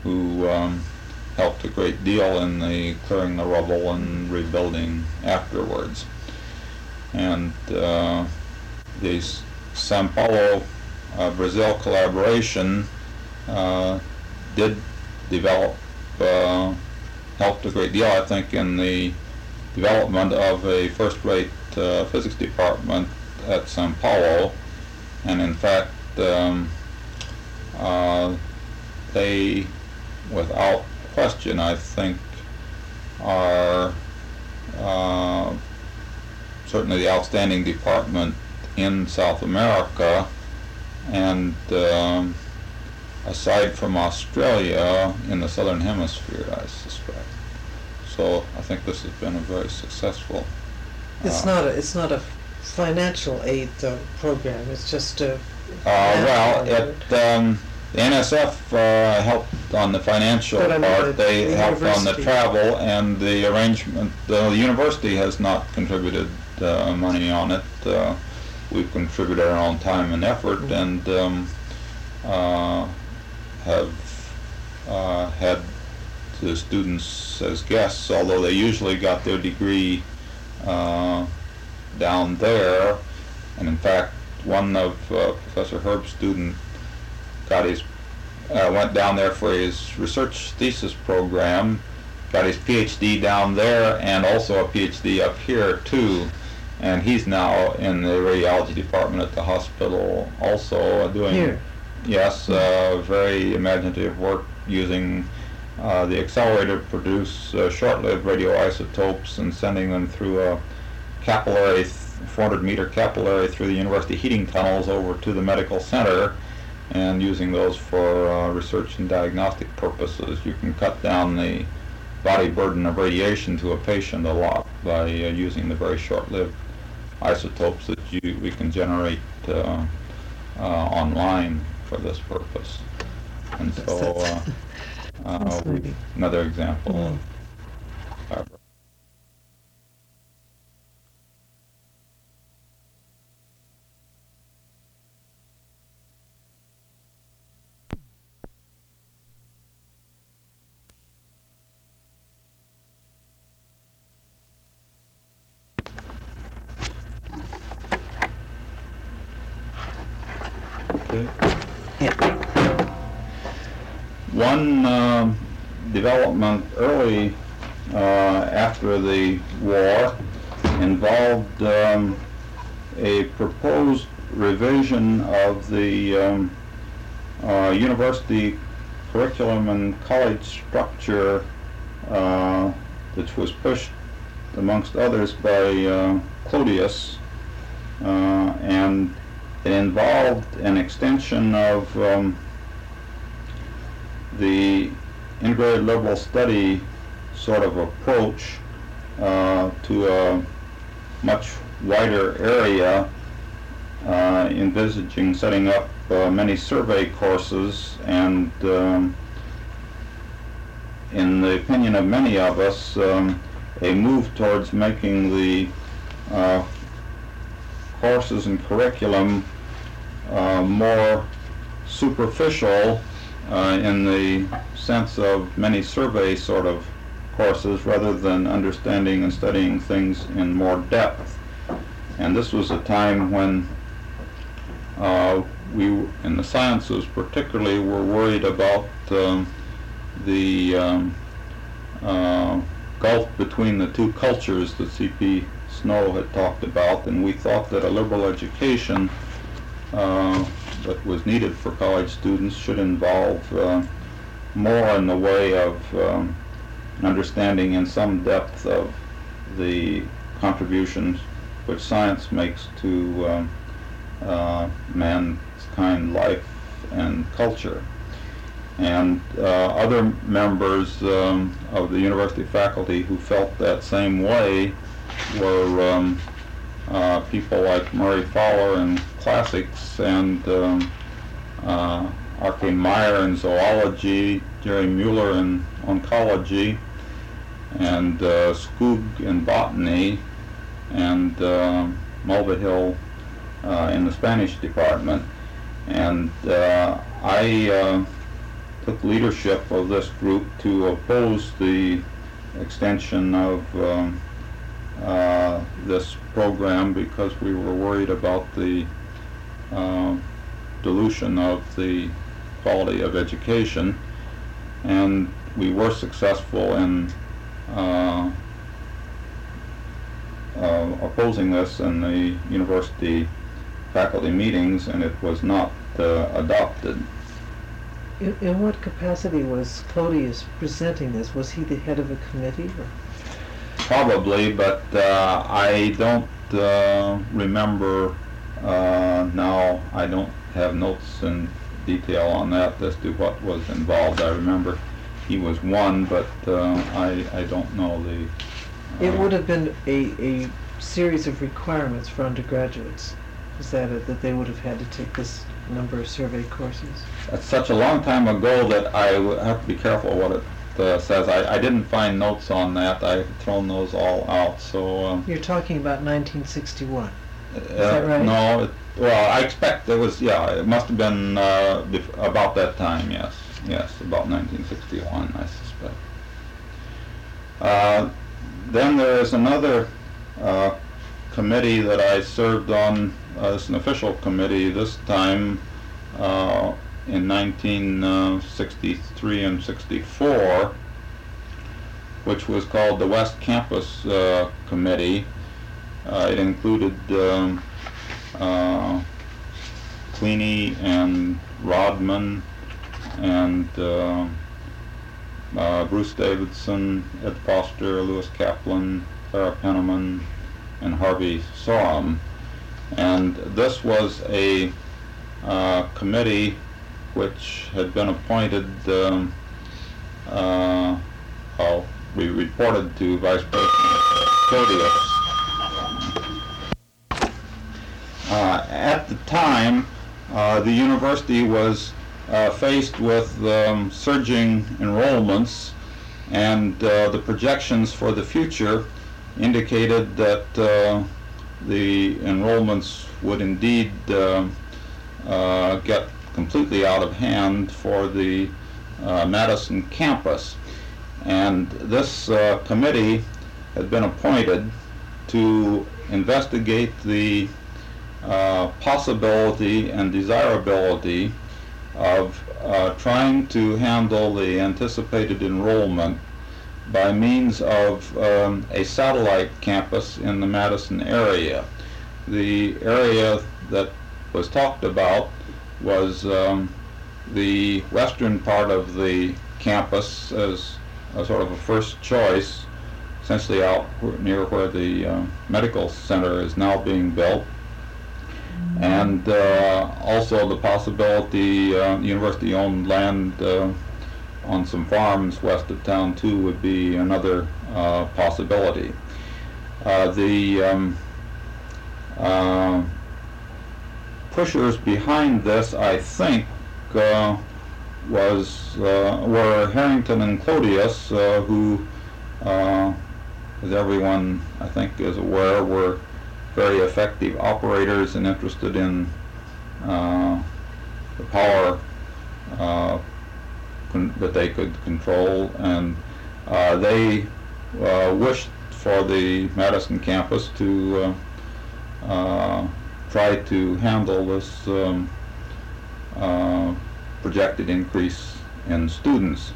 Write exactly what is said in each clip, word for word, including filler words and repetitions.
who um, helped a great deal in the clearing the rubble and rebuilding afterwards. And uh, the Sao Paulo, uh, Brazil collaboration uh, did develop, uh, helped a great deal, I think, in the development of a first-rate uh, physics department at Sao Paulo. And in fact, um, uh, they, without question, I think, are uh, certainly the outstanding department in South America, and um, aside from Australia, in the Southern Hemisphere, I suspect. So I think this has been a very successful. It's uh, not a it's not a financial aid uh, program. It's just a. Uh, well, it um, the N S F uh, helped on the financial But I mean, part. the- they the helped on the university. travel and the arrangement. The, the university has not contributed uh, money on it. Uh, we've contributed our own time and effort, Mhm. and um, uh, have uh, had the students as guests, although they usually got their degree uh, down there. And in fact, one of uh, Professor Herb's students got his uh, went down there for his research thesis program, got his PhD down there, and also a PhD up here too. And he's now in the radiology department at the hospital, also uh, doing Here. yes, uh, very imaginative work using uh, the accelerator to produce uh, short-lived radioisotopes and sending them through a capillary, four hundred meter capillary through the university heating tunnels over to the medical center, and using those for uh, research and diagnostic purposes. You can cut down the body burden of radiation to a patient a lot by uh, using the very short-lived isotopes that you, we can generate uh, uh, online for this purpose. And so uh, uh, Fascinating. another example Mm. of collaboration. Okay. One um, development early uh, after the war involved um, a proposed revision of the um, uh, university curriculum and college structure, uh, which was pushed, amongst others, by uh, Clodius, uh, and it involved an extension of um, the integrated liberal study sort of approach uh, to a much wider area, uh, envisaging setting up uh, many survey courses, and um, in the opinion of many of us, um, a move towards making the uh, courses and curriculum uh, more superficial uh, in the sense of many survey sort of courses, rather than understanding and studying things in more depth. And this was a time when uh, we, in the sciences particularly, were worried about um, the um, uh, gulf between the two cultures that C P Snow had talked about, and we thought that a liberal education uh, that was needed for college students should involve uh, more in the way of um, understanding in some depth of the contributions which science makes to um, uh, mankind life and culture. And uh, other members um, of the university faculty who felt that same way were um, uh, people like Murray Fowler in classics, and um, uh, Arcane Meyer in zoology, Jerry Mueller in oncology, and uh, Skoog in botany, and uh, Mulvihill uh, in the Spanish department. And uh, I uh, took leadership of this group to oppose the extension of um, uh, this program because we were worried about the uh, dilution of the quality of education, and we were successful in uh, uh, opposing this in the university faculty meetings, and it was not uh, adopted. In, in what capacity was Clodius presenting this? Was he the head of a committee? Or? Probably, but uh, I don't uh, remember uh, now. I don't have notes in detail on that as to what was involved. I remember he was one, but uh, I, I don't know the... Uh, it would have been a, a series of requirements for undergraduates. Is that it, that they would have had to take this number of survey courses? That's such a long time ago that I would have to be careful what it uh, says. I, I didn't find notes on that. I've thrown those all out. So um, you're talking about nineteen sixty-one. Uh, Is that right? No. It, well, I expect it was. Yeah, it must have been uh, bef- about that time. Yes, yes, about nineteen sixty-one, I suspect. Uh, then there is another uh, committee that I served on as an official committee this time uh, in nineteen sixty-three and sixty-four, which was called the West Campus uh, Committee. Uh, it included um, uh, Queenie and Rodman and uh, uh, Bruce Davidson, Ed Foster, Lewis Kaplan, Clara Penniman, and Harvey Sorum. And this was a uh, committee which had been appointed, um, uh, well, we reported to Vice President Clodius. Uh, at the time, uh, the university was uh, faced with um, surging enrollments, and uh, the projections for the future indicated that uh, the enrollments would indeed uh, uh, get completely out of hand for the uh, Madison campus. And this uh, committee had been appointed to investigate the uh, possibility and desirability of uh, trying to handle the anticipated enrollment by means of um, a satellite campus in the Madison area. The area that was talked about was um, the western part of the campus as a sort of a first choice, essentially out near where the uh, medical center is now being built. And uh, also the possibility, uh, university-owned land uh, on some farms west of town too would be another uh, possibility. Uh, the um, uh, pushers behind this, I think, uh, was uh, were Harrington and Clodius, uh, who, uh, as everyone I think is aware, were very effective operators and interested in uh, the power uh, con- that they could control, and uh, they uh, wished for the Madison campus to uh, uh, try to handle this um, uh, projected increase in students.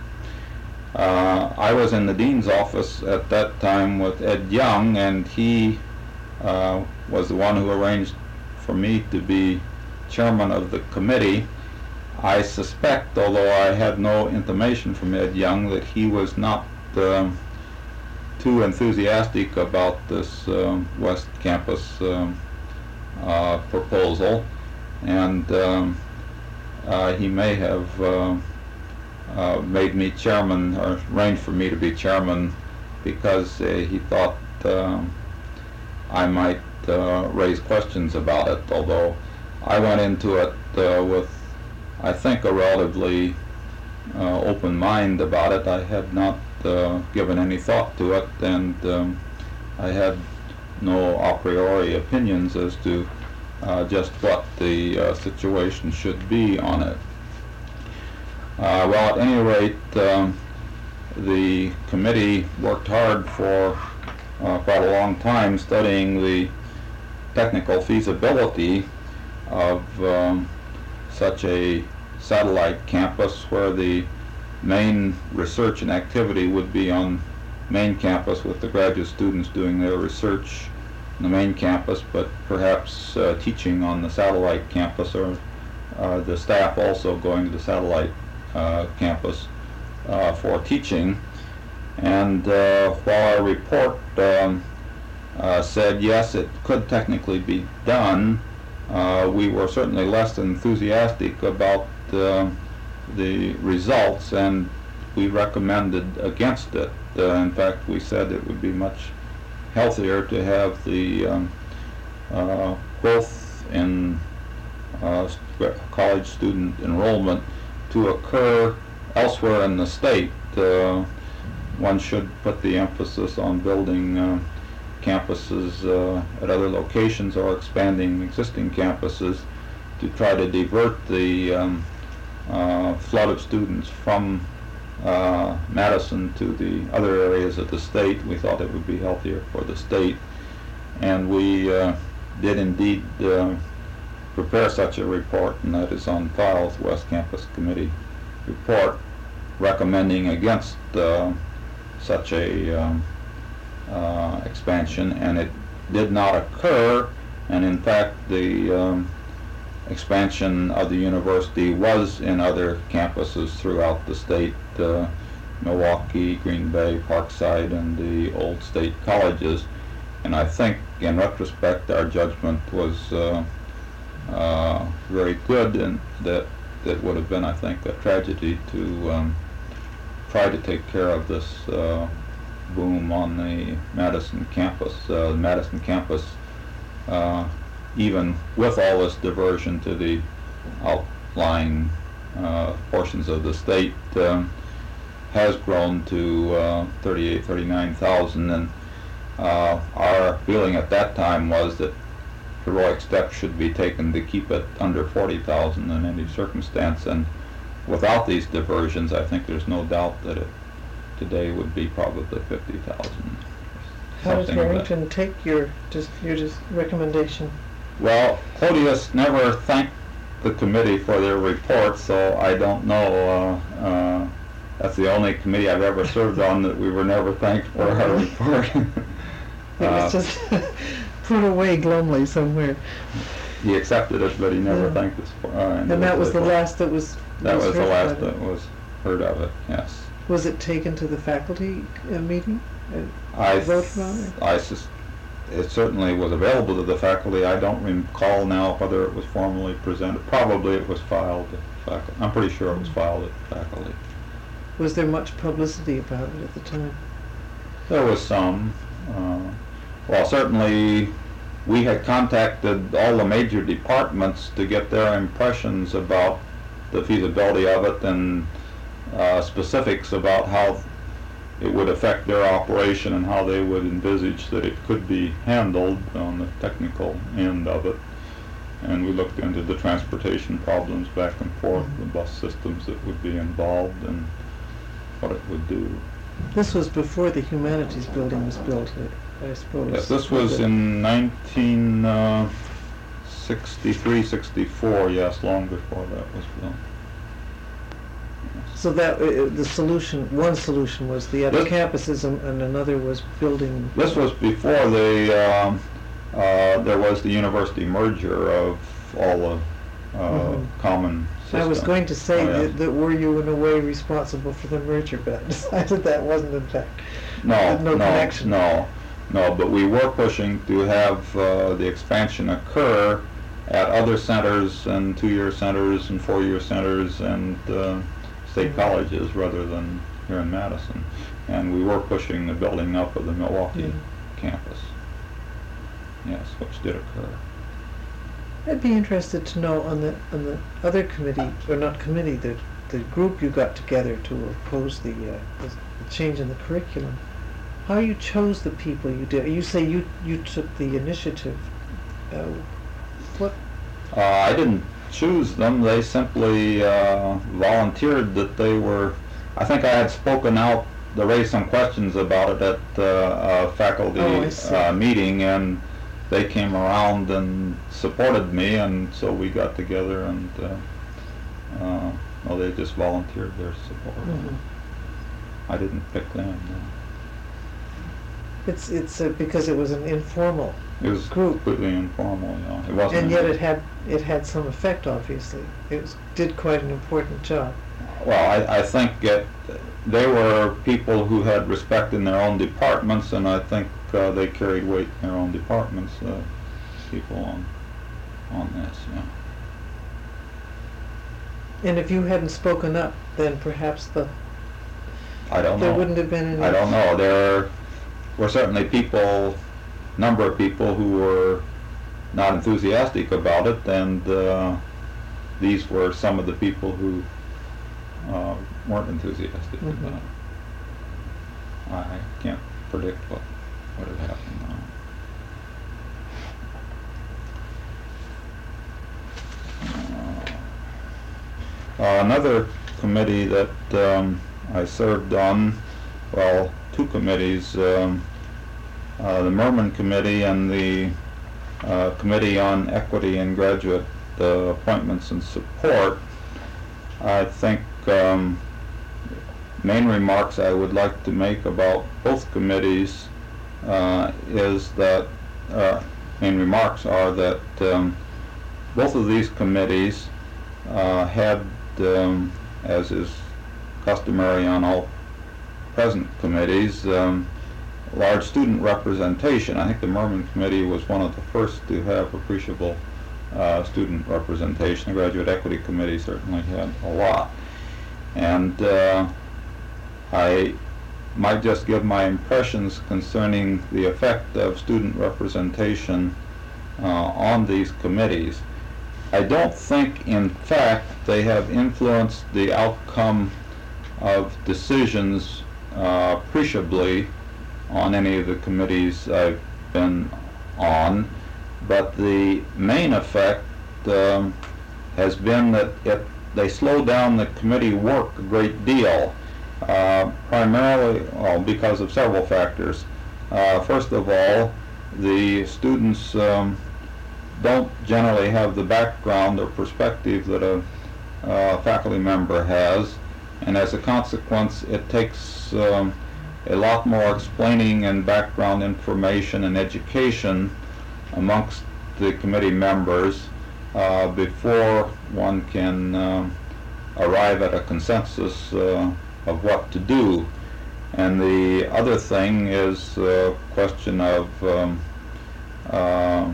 Uh, I was in the dean's office at that time with Ed Young, and he uh, was the one who arranged for me to be chairman of the committee. I suspect, although I had no intimation from Ed Young, that he was not um, too enthusiastic about this um, West Campus um, uh, proposal, and um, uh, he may have uh, uh, made me chairman, or arranged for me to be chairman, because uh, he thought um, I might uh, raise questions about it, although I went into it uh, with, I think, a relatively uh, open mind about it. I had not uh, given any thought to it, and um, I had no a priori opinions as to uh, just what the uh, situation should be on it. Uh, well, at any rate, um, the committee worked hard for uh, quite a long time studying the technical feasibility of um, such a satellite campus where the main research and activity would be on main campus with the graduate students doing their research on the main campus, but perhaps uh, teaching on the satellite campus, or uh, the staff also going to the satellite uh, campus uh, for teaching. And uh, while our report um, uh, said yes, it could technically be done, uh, we were certainly less enthusiastic about uh, the results, and we recommended against it. Uh, in fact, we said it would be much healthier to have the um, uh, growth in uh, st- college student enrollment to occur elsewhere in the state. Uh, one should put the emphasis on building uh, campuses uh, at other locations or expanding existing campuses to try to divert the um, uh, flood of students from uh, Madison to the other areas of the state. We thought it would be healthier for the state, and we uh, did indeed uh, prepare such a report, and that is on file with the West Campus Committee report recommending against uh, such a um, uh, expansion, and it did not occur. And in fact, the um, expansion of the university was in other campuses throughout the state, uh, Milwaukee, Green Bay, Parkside, and the old state colleges. And I think in retrospect our judgment was uh, uh, very good, and that that would have been, I think, a tragedy to um, try to take care of this uh, boom on the Madison campus. Uh, the Madison campus, uh, even with all this diversion to the outlying uh, portions of the state, um, has grown to uh, thirty-eight, thirty-nine thousand, and uh, our feeling at that time was that heroic steps should be taken to keep it under forty thousand in any circumstance, and without these diversions, I think there's no doubt that it today would be probably fifty thousand. How does Harrington take your just your just recommendation? Well, Clodius never thanked the committee for their report, so I don't know. Uh, uh, that's the only committee I've ever served on that we were never thanked for our report. It was just put away glumly somewhere. He accepted it, but he never Yeah. thanked us for it. Uh, And that was the last that was That was the heard last about it. that was heard of it, yes. Was it taken to the faculty uh, meeting? Uh, I voted on it? I sus- it certainly was available to the faculty. I don't recall now whether it was formally presented. Probably it was filed at faculty. I'm pretty sure it was filed at faculty. Was there much publicity about it at the time? There was some. Uh, well, certainly we had contacted all the major departments to get their impressions about the feasibility of it, and uh, specifics about how it would affect their operation and how they would envisage that it could be handled on the technical end of it. And we looked into the transportation problems back and forth, the bus systems that would be involved, and what it would do. This was before the humanities building was built, I, I suppose. Yes, this was in nineteen sixty-three, sixty-four, yes, long before that was built. So that uh, the solution, one solution was the other This- campuses, and, and another was building. This was before the, um, uh, there was the university merger of all the uh, Mhm. common systems. I was going to say Oh, yeah. that, that were you in a way responsible for the merger, but I decided that wasn't in fact. No, Had no no, connection. no, no, but we were pushing to have uh, the expansion occur at other centers and two-year centers and four-year centers and uh, state Mhm. colleges rather than here in Madison. And we were pushing the building up of the Milwaukee Mhm. campus. Yes, which did occur. I'd be interested to know on the on the other committee, or not committee, the the group you got together to oppose the, uh, the, the change in the curriculum. How you chose the people you did? You say you you took the initiative. Uh, what? Uh, I didn't choose them. They simply uh, volunteered that they were, I think I had spoken out to raise some questions about it at uh, a faculty Oh, I see. uh, meeting, and they came around and supported me, and so we got together and uh, uh, well, they just volunteered their support. Mhm. I didn't pick them. No. It's, it's uh, because it was an informal, It was Group. completely informal, you know. It wasn't. and yet it had, it had some effect, obviously. It was, did quite an important job. Well, I, I think it, they were people who had respect in their own departments, and I think uh, they carried weight in their own departments, uh, people on on this, yeah. And if you hadn't spoken up, then perhaps the, I don't know. there wouldn't have been any... I don't know. There were certainly people, number of people who were not enthusiastic about it, and uh, these were some of the people who uh, weren't enthusiastic Mhm. about it. I, I can't predict what what had happened now. Uh, uh, another committee that um, I served on, well, two committees, um, uh, the Merman Committee and the uh, Committee on Equity in Graduate uh, Appointments and Support. I think um, main remarks I would like to make about both committees uh, is that, uh, main remarks are that um, both of these committees uh, had, um, as is customary on all present committees, um, large student representation. I think the Merman Committee was one of the first to have appreciable uh, student representation. The Graduate Equity Committee certainly had a lot. And uh, I might just give my impressions concerning the effect of student representation uh, on these committees. I don't think, in fact, they have influenced the outcome of decisions uh, appreciably on any of the committees I've been on, but the main effect um, has been that it, they slow down the committee work a great deal, uh, primarily well, because of several factors. Uh, first of all, the students um, don't generally have the background or perspective that a uh, faculty member has, and as a consequence it takes um, a lot more explaining and background information and education amongst the committee members uh, before one can uh, arrive at a consensus uh, of what to do. And the other thing is a question of um, uh,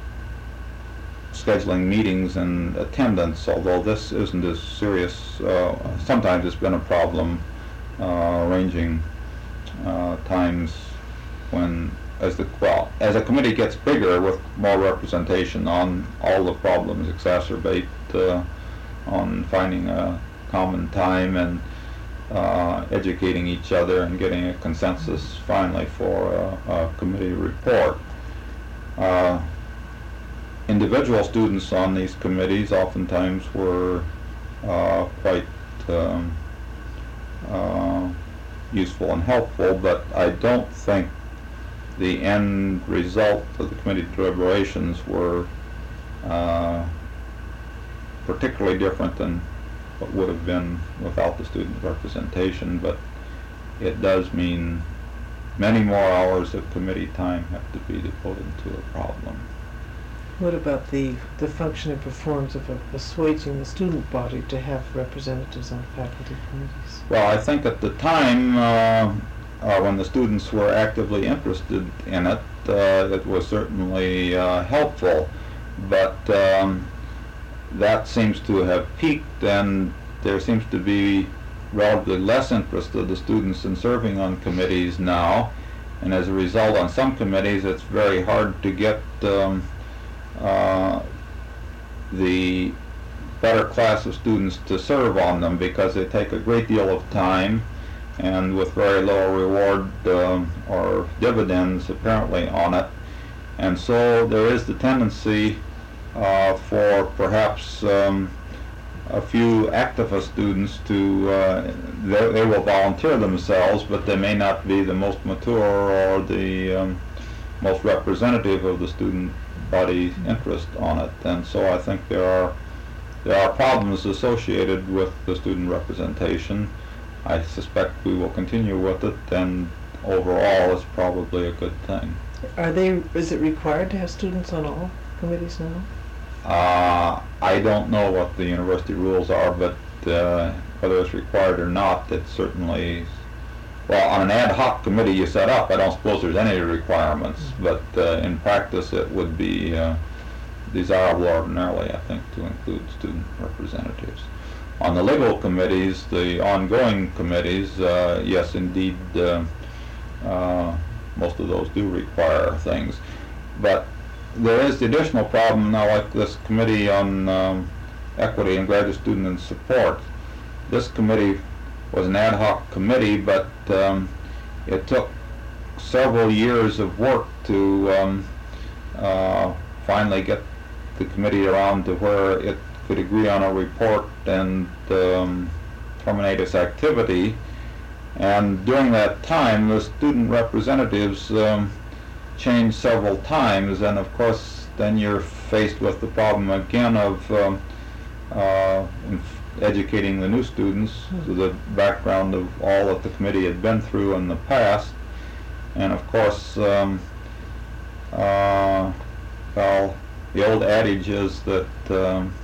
scheduling meetings and attendance, although this isn't as serious. Uh, sometimes it's been a problem uh, arranging uh, times when, as the well, as a committee gets bigger with more representation, on all the problems exacerbate uh, on finding a common time and uh, educating each other and getting a consensus finally for a, a committee report. Uh, individual students on these committees oftentimes were uh, quite um, uh, useful and helpful, but I don't think the end result of the committee deliberations were uh, particularly different than what would have been without the student representation, but it does mean many more hours of committee time have to be devoted to a problem. What about the, the function and performance of assuaging the student body to have representatives on faculty committees? Well, I think at the time uh, uh, when the students were actively interested in it, uh, it was certainly uh, helpful, but um, that seems to have peaked, and there seems to be relatively less interest of the students in serving on committees now, and as a result on some committees it's very hard to get um, uh, the better class of students to serve on them because they take a great deal of time and with very little reward um, or dividends apparently on it, and so there is the tendency uh, for perhaps um, a few activist students to, uh, they, they will volunteer themselves, but they may not be the most mature or the um, most representative of the student body's interest on it. And so I think there are there are problems associated with the student representation. I suspect we will continue with it, and overall it's probably a good thing. Are they, is it required to have students on all committees now? Uh, I don't know what the university rules are, but uh, whether it's required or not, it's certainly, well, on an ad hoc committee you set up, I don't suppose there's any requirements, mm-hmm. but uh, in practice it would be uh, desirable ordinarily, I think, to include student representatives. On the legal committees, the ongoing committees, uh, yes, indeed, uh, uh, most of those do require things. But there is the additional problem now, like this committee on um, equity and graduate student and support. This committee was an ad hoc committee, but um, it took several years of work to um, uh, finally get the committee around to where it could agree on a report and um, terminate its activity. And during that time, the student representatives um, changed several times, and of course then you're faced with the problem again of um, uh, educating the new students to the background of all that the committee had been through in the past. And of course, um, uh, well, the old adage is that um,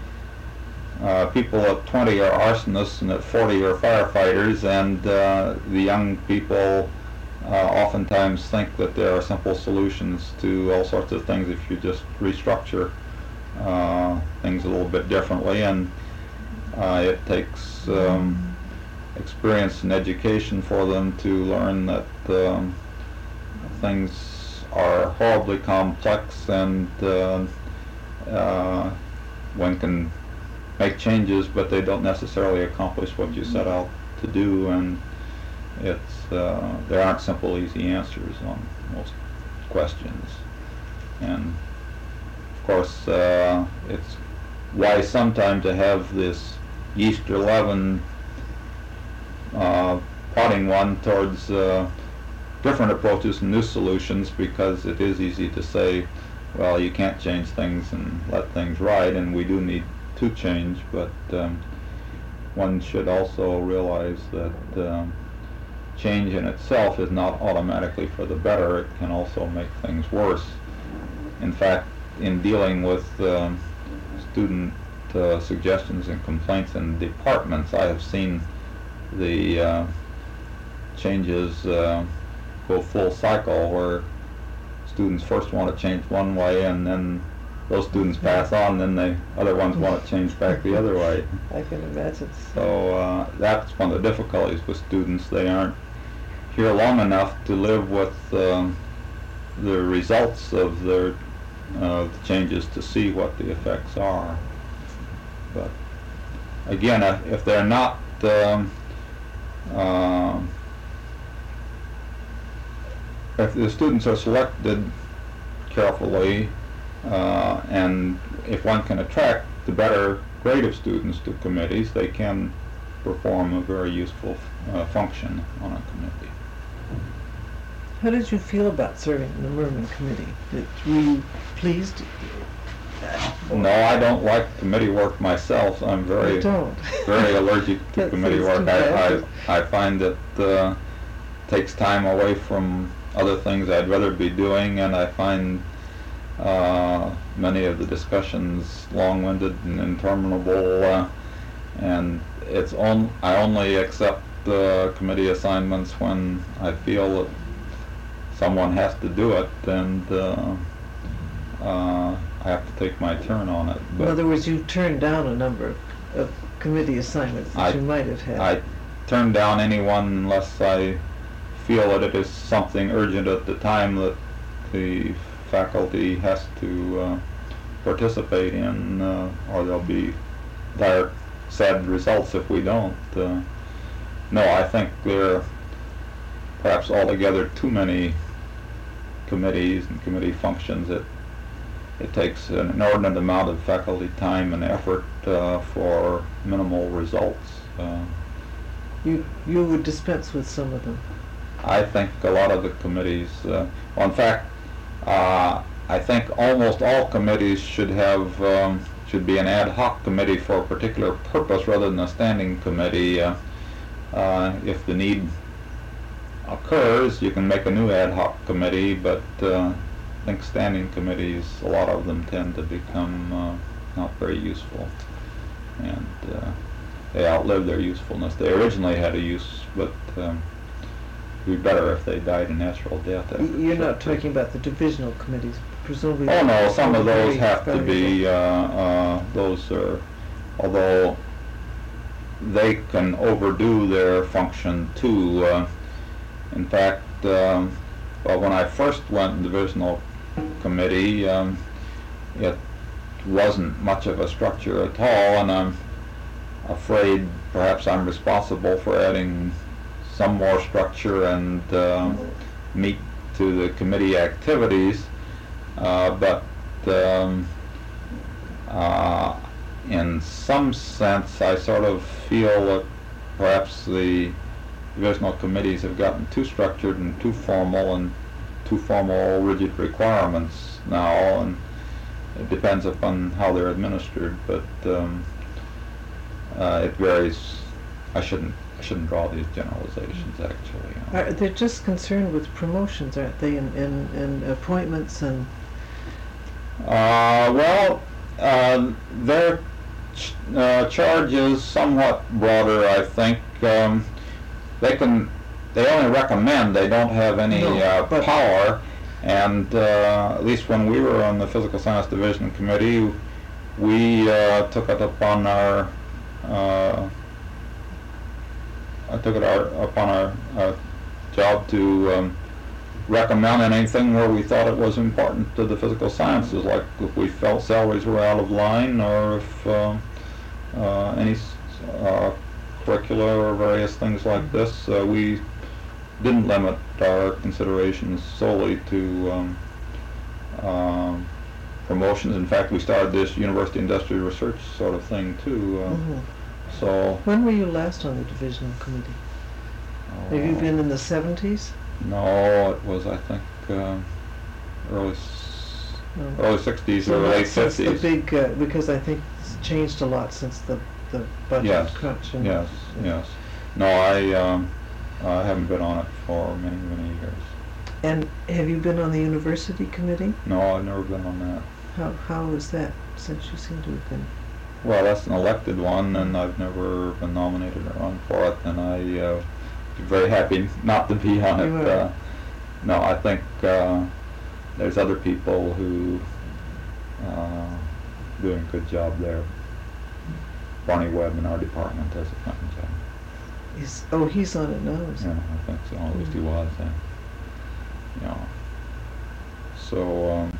uh, people at twenty are arsonists and at forty are firefighters, and uh, the young people Uh, oftentimes think that there are simple solutions to all sorts of things if you just restructure uh, things a little bit differently, and uh, it takes um, experience and education for them to learn that um, things are horribly complex, and uh, uh, one can make changes, but they don't necessarily accomplish what you set out to do, and it's uh, there aren't simple, easy answers on most questions. And of course, uh, it's wise sometimes to have this yeast or leaven uh, prodding one towards uh, different approaches and new solutions, because it is easy to say, well, you can't change things and let things ride, and we do need to change, but um, one should also realize that um, change in itself is not automatically for the better. It can also make things worse. In fact, in dealing with um, student uh, suggestions and complaints in departments, I have seen the uh, changes uh, go full cycle, where students first want to change one way, and then those students pass on, then the other ones want to change back the other way. I can imagine. So uh, that's one of the difficulties with students. They aren't here long enough to live with um, the results of their uh, the changes to see what the effects are. But again, uh, if they're not um, uh, if the students are selected carefully, uh, and if one can attract the better grade of students to committees, they can perform a very useful uh, function on a committee. How did you feel about serving in the Mermin Committee? Did, were you pleased? No, I don't like committee work myself. I'm very, I don't. very allergic to That committee seems work. too I, bad. I, I find it uh, takes time away from other things I'd rather be doing, and I find uh, many of the discussions long-winded and interminable, uh, and it's on, I only accept uh, committee assignments when I feel that someone has to do it, and uh, uh, I have to take my turn on it. In other words, you turned down a number of, of committee assignments that I, you might have had. I turn down anyone unless I feel that it is something urgent at the time that the faculty has to uh, participate in, uh, or there'll be dire, sad results if we don't. Uh, no, I think there are perhaps altogether too many committees and committee functions. It it takes an inordinate amount of faculty time and effort uh, for minimal results. Uh, You, you would dispense with some of them. I think a lot of the committees, uh, well, in fact, uh, I think almost all committees should have, um, should be an ad hoc committee for a particular purpose rather than a standing committee. Uh, uh, if the need occurs, you can make a new ad hoc committee, but uh, I think standing committees, a lot of them tend to become uh, not very useful, and uh, they outlive their usefulness. They originally had a use, but um, it'd be better if they died a natural death. Y- You're not talking about the divisional committees, presumably. Oh no, some of those very have to be, uh, uh, those are, although they can overdo their function too. Uh, in fact, um, well, when I first went in divisional committee, um, it wasn't much of a structure at all, and I'm afraid perhaps I'm responsible for adding some more structure and uh, meat to the committee activities. Uh, but um, uh, in some sense, I sort of feel that perhaps the divisional committees have gotten too structured and too formal and too formal, rigid requirements now, and it depends upon how they're administered. But um, uh, it varies. I shouldn't. I shouldn't draw these generalizations, actually. You know. Are, they're just concerned with promotions, aren't they, and, and, and appointments and... Uh, well, uh, their ch- uh, charge is somewhat broader, I think. Um, they can, they only recommend, they don't have any No, uh, but- power, and uh, at least when we were on the Physical Science Division Committee, we uh, took it upon our uh, I took it our, upon our, our job to um, recommend anything where we thought it was important to the physical sciences, like if we felt salaries were out of line, or if uh, uh, any uh, curricula or various things like this. Uh, we didn't limit our considerations solely to um, um, promotions. In fact, we started this university industry research sort of thing too. Uh, Mhm. So. When were you last on the divisional committee? Have you uh, been in the seventies? No, it was, I think, uh, early s- No. early sixties So or not late since the fifties. big, uh, because I think it's changed a lot since the, the budget Yes, crunch. and- yes, yes. No, I um, I haven't been on it for many, many years. And have you been on the university committee? No, I've never been on that. How, how is that, since you seem to have been? Well, that's an elected one, and I've never been nominated or run for it, and I uh, be very happy not to be on You it. are. Uh, no, I think uh, there's other people who uh, doing a good job there. Barney Webb in our department does a fine job. Is, oh, he's on it now, is Yeah, he? I think so. At least he was. Uh, you know. So. Um,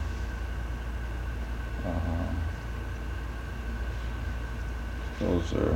uh, Those are,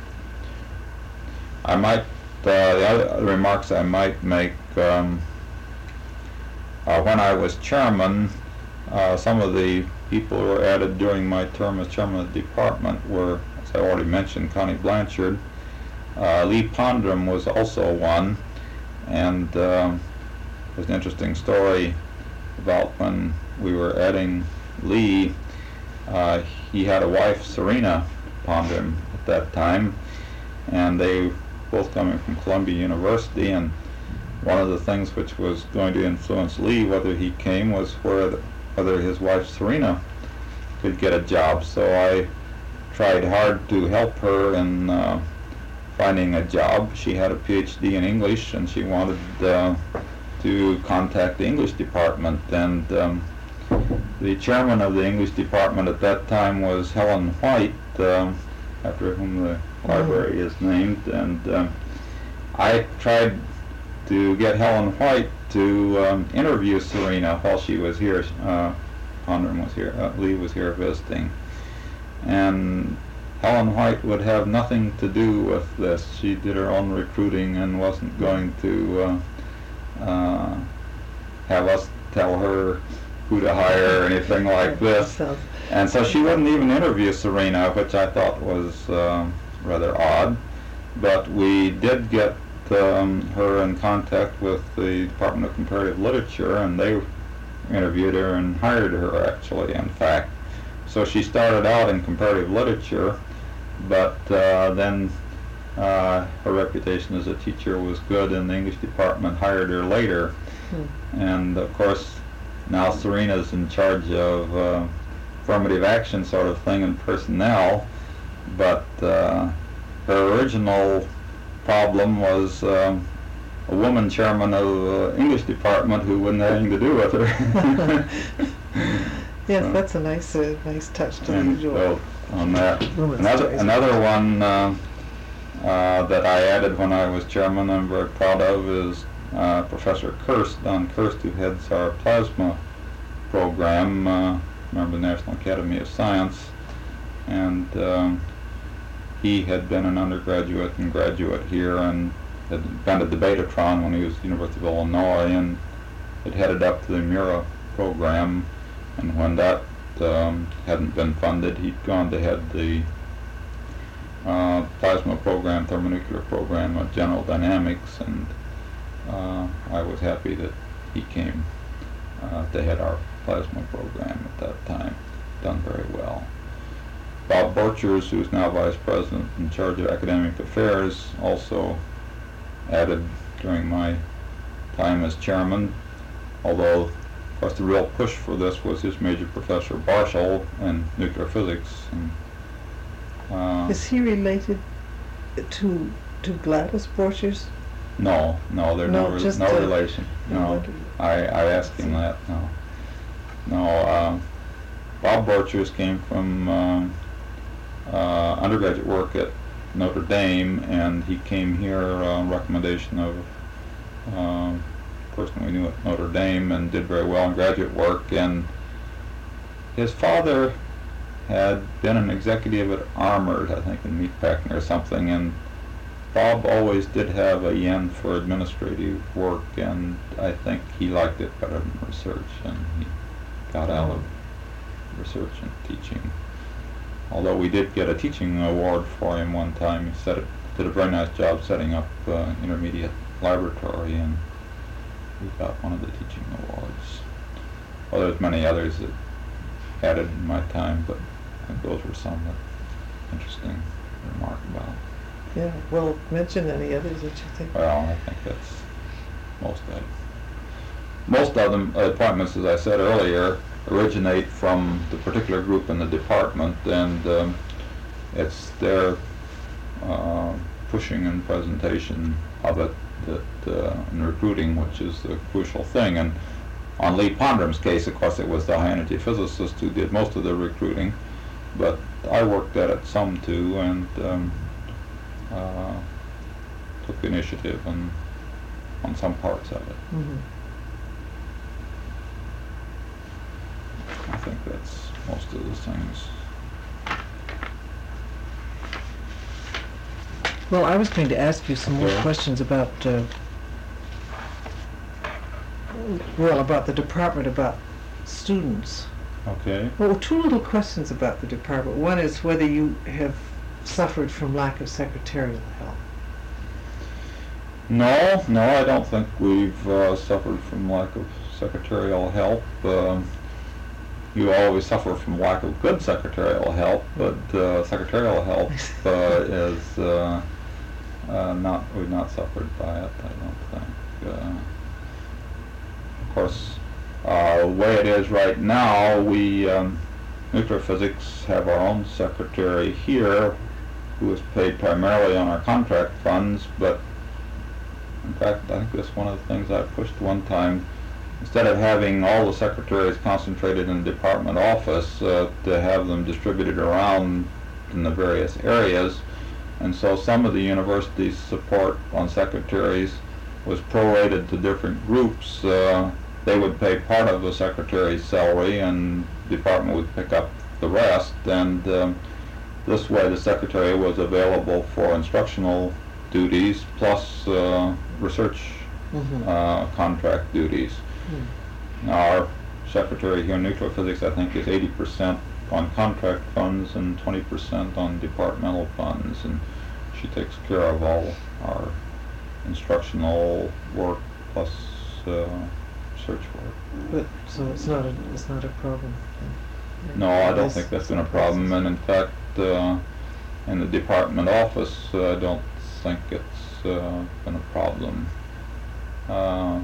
I might, uh, the other remarks I might make, um, uh, when I was chairman, uh, some of the people who were added during my term as chairman of the department were, as I already mentioned, Connie Blanchard. Uh, Lee Pondrum was also one, and um, there's an interesting story about when we were adding Lee. Uh, he had a wife, Serena Pondrum, at that time, and they both coming from Columbia University, and one of the things which was going to influence Lee whether he came was where the, whether his wife Serena could get a job. So I tried hard to help her in uh, finding a job. She had a P H D in English, and she wanted uh, to contact the English department, and um, the chairman of the English department at that time was Helen White, um, after whom the library is named, and um, I tried to get Helen White to um, interview Serena while she was here. Uh, Pondrum was here, uh, Lee was here visiting, and Helen White would have nothing to do with this. She did her own recruiting and wasn't going to uh, uh, have us tell her who to hire or anything like this. Sounds- And so she wouldn't even interview Serena, which I thought was um, rather odd. But we did get um, her in contact with the Department of Comparative Literature, and they interviewed her and hired her, actually, in fact. So she started out in comparative literature, but uh, then uh, her reputation as a teacher was good, and the English department hired her later. Hmm. And of course, now Serena's in charge of uh, affirmative action sort of thing in personnel, but uh, her original problem was um, a woman chairman of the English department who wouldn't have anything to do with her. Yes, So- that's a nice, uh, nice touch to the And usual. so on that. women's Another, stories. another one uh, uh, that I added when I was chairman I'm very proud of is uh, Professor Kirst, Don Kirst, who heads our plasma program, uh, member of the National Academy of Science, and um, he had been an undergraduate and graduate here and had been at Debatatron when he was at the University of Illinois and had headed up to the Mura program, and when that um, hadn't been funded, he'd gone to head the uh, plasma program, thermonuclear program of General Dynamics, and uh, I was happy that he came uh, to head our plasma program at that time. Done very well. Bob Borchers, who's now Vice President in charge of Academic Affairs, also added during my time as chairman, although of course the real push for this was his major professor Barshall in nuclear physics. And, uh, Is he related to to Gladys Borchers? no, no, there's no, No, re- just, no uh, relation. No, wondered. I, I asked him that. No, no. Um, Bob Borchers came from um, uh, undergraduate work at Notre Dame, and he came here on recommendation of um, a person we knew at Notre Dame, and did very well in graduate work. And his father had been an executive at Armored, I think, in meatpacking or something, and Bob always did have a yen for administrative work, and I think he liked it better than research, and he got out of research and teaching. Although we did get a teaching award for him one time. He set it, did a very nice job setting up uh, intermediate laboratory, and we got one of the teaching awards. Well, there's many others that added in my time, but I think those were some that interesting to remark about. Yeah, well, mention any others that you think. Well, I think that's most of it. Most of them uh, appointments, as I said earlier, originate from the particular group in the department, and um, it's their uh, pushing and presentation of it that uh, in recruiting, which is the crucial thing. And on Lee Pondrum's case, of course, it was the high-energy physicist who did most of the recruiting, but I worked at it some too, and um, uh, took initiative and on some parts of it. Mm-hmm. I think that's most of the things. Well, I was going to ask you some more Okay. questions about, uh, well, about the department, about students. Okay. Well, two little questions about the department. One is whether you have suffered from lack of secretarial help. No, no, I don't think we've uh, suffered from lack of secretarial help. Um, you always suffer from lack of good secretarial help, but uh, secretarial help uh, is uh, uh, not, we've not suffered by it, I don't think. Uh, of course, uh, the way it is right now, we, um, nuclear physics, have our own secretary here who is paid primarily on our contract funds, but in fact, I think that's one of the things I pushed one time. Instead of having all the secretaries concentrated in the department office, uh, to have them distributed around in the various areas. And so some of the university's support on secretaries was prorated to different groups. Uh, they would pay part of the secretary's salary, and the department would pick up the rest. And um, this way the secretary was available for instructional duties plus uh, research Mm-hmm. uh, contract duties. Mm. Our secretary here in nuclear physics, I think, is eighty percent on contract funds and twenty percent on departmental funds, and she takes care of all our instructional work plus uh, research work. But, so it's not a, it's not a problem? No, I don't think that's been a problem, and in fact, uh, in the department office, uh, I don't think it's uh, been a problem. Uh,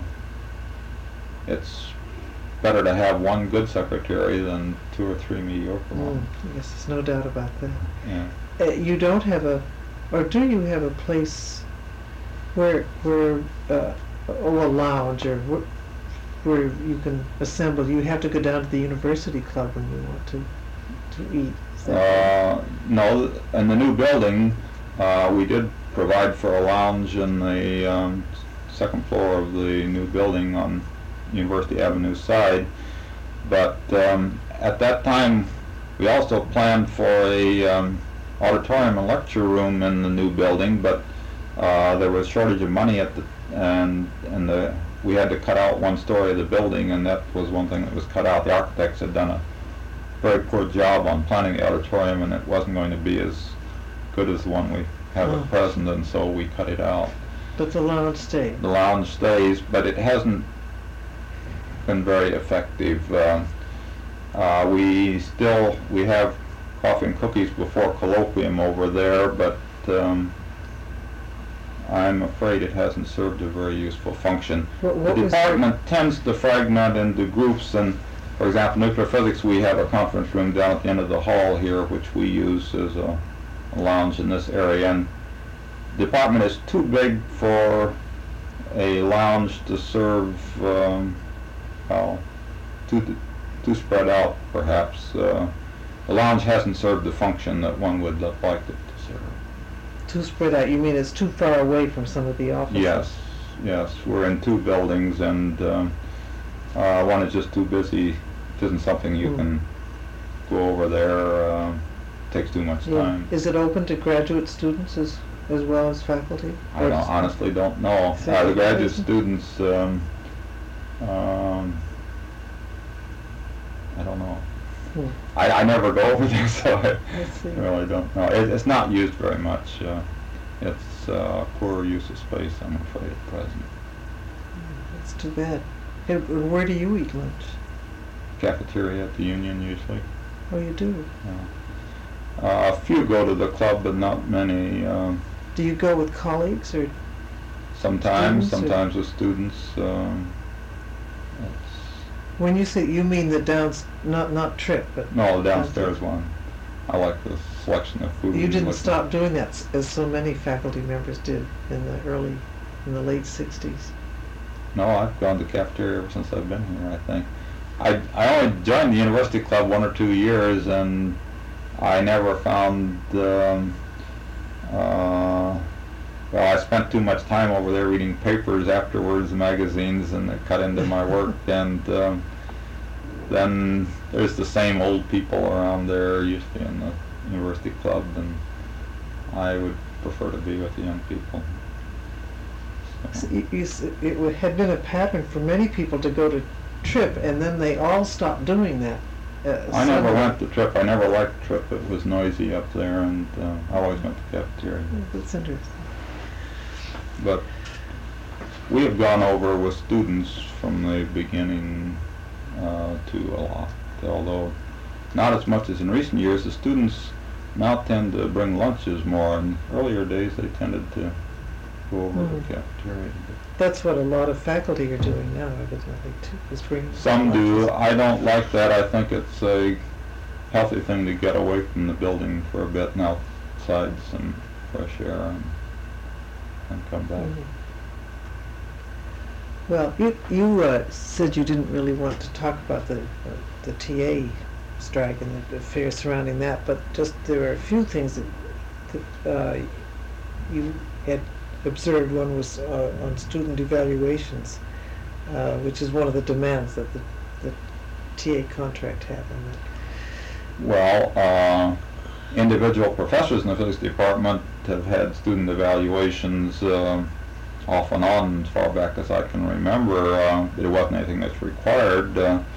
it's better to have one good secretary than two or three mediocre ones. Mm, yes, there's no doubt about that. Yeah. Uh, you don't have a, or do you have a place where, where, uh, oh, a lounge, or wh- where you can assemble? You have to go down to the university club when you want to, to eat. Is that Uh, no, in the new building, uh, we did provide for a lounge in the um, second floor of the new building on University Avenue side, but um, at that time we also planned for a um, auditorium and lecture room in the new building, but uh, there was shortage of money at the and and the we had to cut out one story of the building, and that was one thing that was cut out. The architects had done a very poor job on planning the auditorium, and it wasn't going to be as good as the one we have Oh. at present, and so we cut it out. But the lounge stayed. The lounge stays, but it hasn't been very effective. Uh, uh, we still we have coffee and cookies before colloquium over there, but um, I'm afraid it hasn't served a very useful function. What, what the was department tends to fragment into groups, and for example, nuclear physics, we have a conference room down at the end of the hall here, which we use as a, a lounge in this area. And the department is too big for a lounge to serve, um, well, too, too spread out, perhaps. Uh, the lounge hasn't served the function that one would like it to serve. Too spread out? You mean it's too far away from some of the offices? Yes, yes. We're in two buildings, and um, uh, one is just too busy. It isn't something you Hmm. can go over there. Uh, takes too much Yeah. time. Is it open to graduate students as as well as faculty? I Or don't, just- honestly don't know. Say Uh, the it graduate isn't? students, um, um, I don't know. Hmm. I, I never go over there, so I I see. really don't know. It, it's not used very much. Uh, it's uh, poor use of space, I'm afraid, at present. That's too bad. Hey, where do you eat lunch? Cafeteria at the Union, usually. Oh, you do? Yeah. Uh, a few go to the club, but not many. Um, Do you go with colleagues or? sometimes, Students or- sometimes with students. Um, it's, When you say, you mean the downs, not not trip, but no, the downstairs one. I like the selection of food. you didn't Like- stop doing that s- as so many faculty members did in the early, in the late sixties. No, I've gone to cafeteria ever since I've been here, I think. I, I only joined the university club one or two years, and I never found, um, uh, well, I spent too much time over there reading papers afterwards, magazines, and it cut into my work. And um, then there's the same old people around there, usually in the university club, and I would prefer to be with the young people. So you, you, s- it wa- had been a pattern for many people to go to trip, and then they all stopped doing that. Uh, I never suddenly. went to Trip. I never liked Trip. It was noisy up there, and uh, I always went to cafeteria. That's interesting. But we have gone over with students from the beginning uh, to a lot, although not as much as in recent years. The students now tend to bring lunches more. In earlier days, they tended to go over to Mhm. the cafeteria. That's what a lot of faculty are doing now, evidently, too, is bringing. Some do. lunches. I don't like that. I think it's a healthy thing to get away from the building for a bit and outside some fresh air and, and come back. Mhm. Well, you, you uh, said you didn't really want to talk about the, uh, the T A strike and the affairs surrounding that, but just there are a few things that, that uh, you had observed. One was uh, on student evaluations, uh, which is one of the demands that the, the T A contract had on that. Well, uh, individual professors in the physics department have had student evaluations uh, off and on as far back as I can remember. Uh, it wasn't anything that's required. Uh,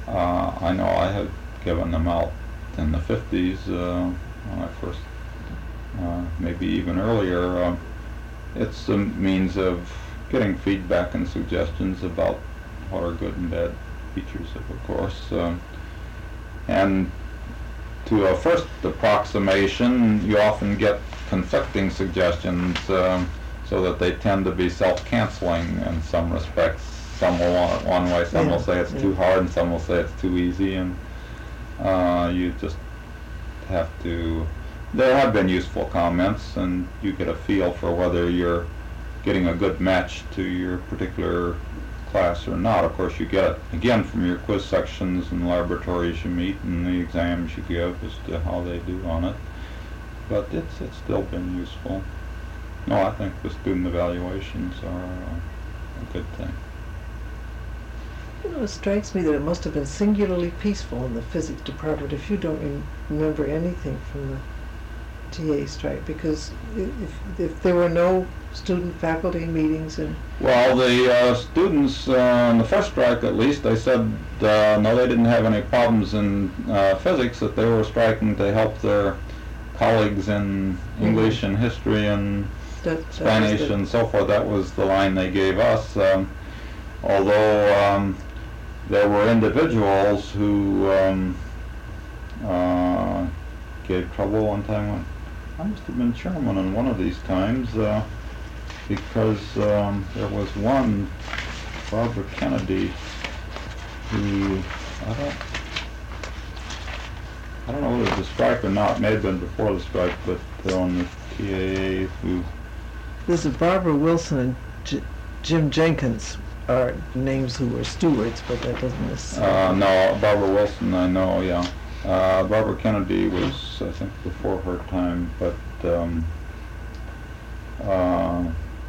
Uh, I know I had given them out in the fifties uh, when I first, uh, maybe even earlier. Uh, it's a means of getting feedback and suggestions about what are good and bad features of a course. Um, and to a first approximation, you often get conflicting suggestions, um, so that they tend to be self-canceling in some respects. Some will want it one way, some Yeah, will say it's yeah. too hard, and some will say it's too easy, and uh, you just have to. There have been useful comments, and you get a feel for whether you're getting a good match to your particular class or not. Of course, you get it again from your quiz sections and laboratories you meet and the exams you give as to how they do on it. But it's it's still been useful. No, I think the student evaluations are uh, a good thing. You know, it strikes me that it must have been singularly peaceful in the physics department if you don't rem- remember anything from the T A strike, because i- if, if there were no student-faculty meetings and... Well, the uh, students uh, in the first strike, at least, they said uh, no, they didn't have any problems in uh, physics, that they were striking to help their colleagues in English and history and That, that Spanish was the- and so forth. That was the line they gave us. Um, although um, there were individuals who um, uh, gave trouble one time. When I must have been chairman on one of these times, uh, because um, there was one, Barbara Kennedy, who I don't, I don't know whether it was a strike or not. It may have been before the strike, but uh, on the T A A who. There's a Barbara Wilson and J- Jim Jenkins are names who were stewards, but that doesn't Uh, necessarily... no, Barbara Wilson, I know, yeah. Uh, Barbara Kennedy was, I think, before her time, but um, uh,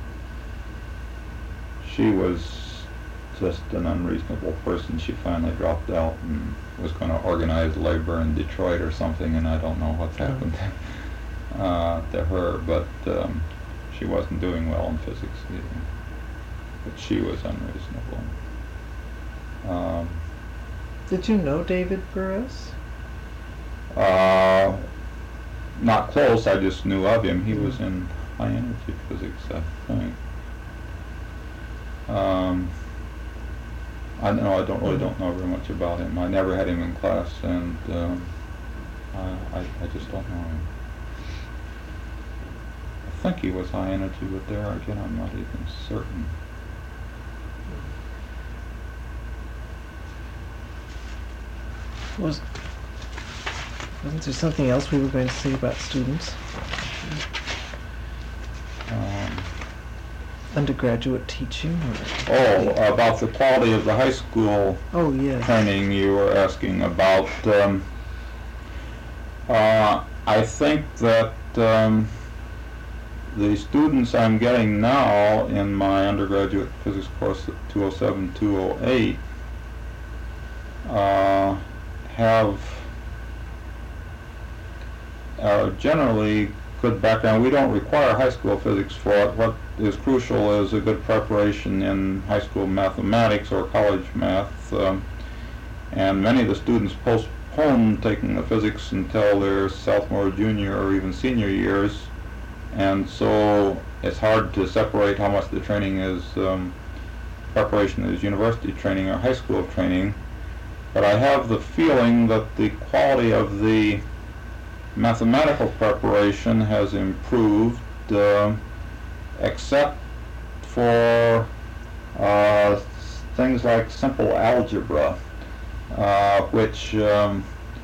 she was just an unreasonable person. She finally dropped out and was going to organize labor in Detroit or something, and I don't know what's happened uh, to her, but um, she wasn't doing well in physics either. But she was unreasonable. Um, Did you know David Burrows? Uh, not close, I just knew of him. He was in high energy physics, I think. Um, I know I don't really don't know very much about him. I never had him in class, and um, I, I I just don't know him. I think he was high energy, but there again, I'm not even certain. Was, wasn't there something else we were going to say about students? Um, Undergraduate teaching? Or oh, about the quality of the high school oh, yes. training you were asking about. Um, uh, I think that um, the students I'm getting now in my undergraduate physics course at two oh seven, two oh eight uh, have uh, generally good background. We don't require high school physics for it. What is crucial is a good preparation in high school mathematics or college math. Um, and many of the students postpone taking the physics until their sophomore, junior, or even senior years. And so it's hard to separate how much the training is um, preparation is university training or high school training. But I have the feeling that the quality of the mathematical preparation has improved, uh, except for uh, things like simple algebra, uh, which um,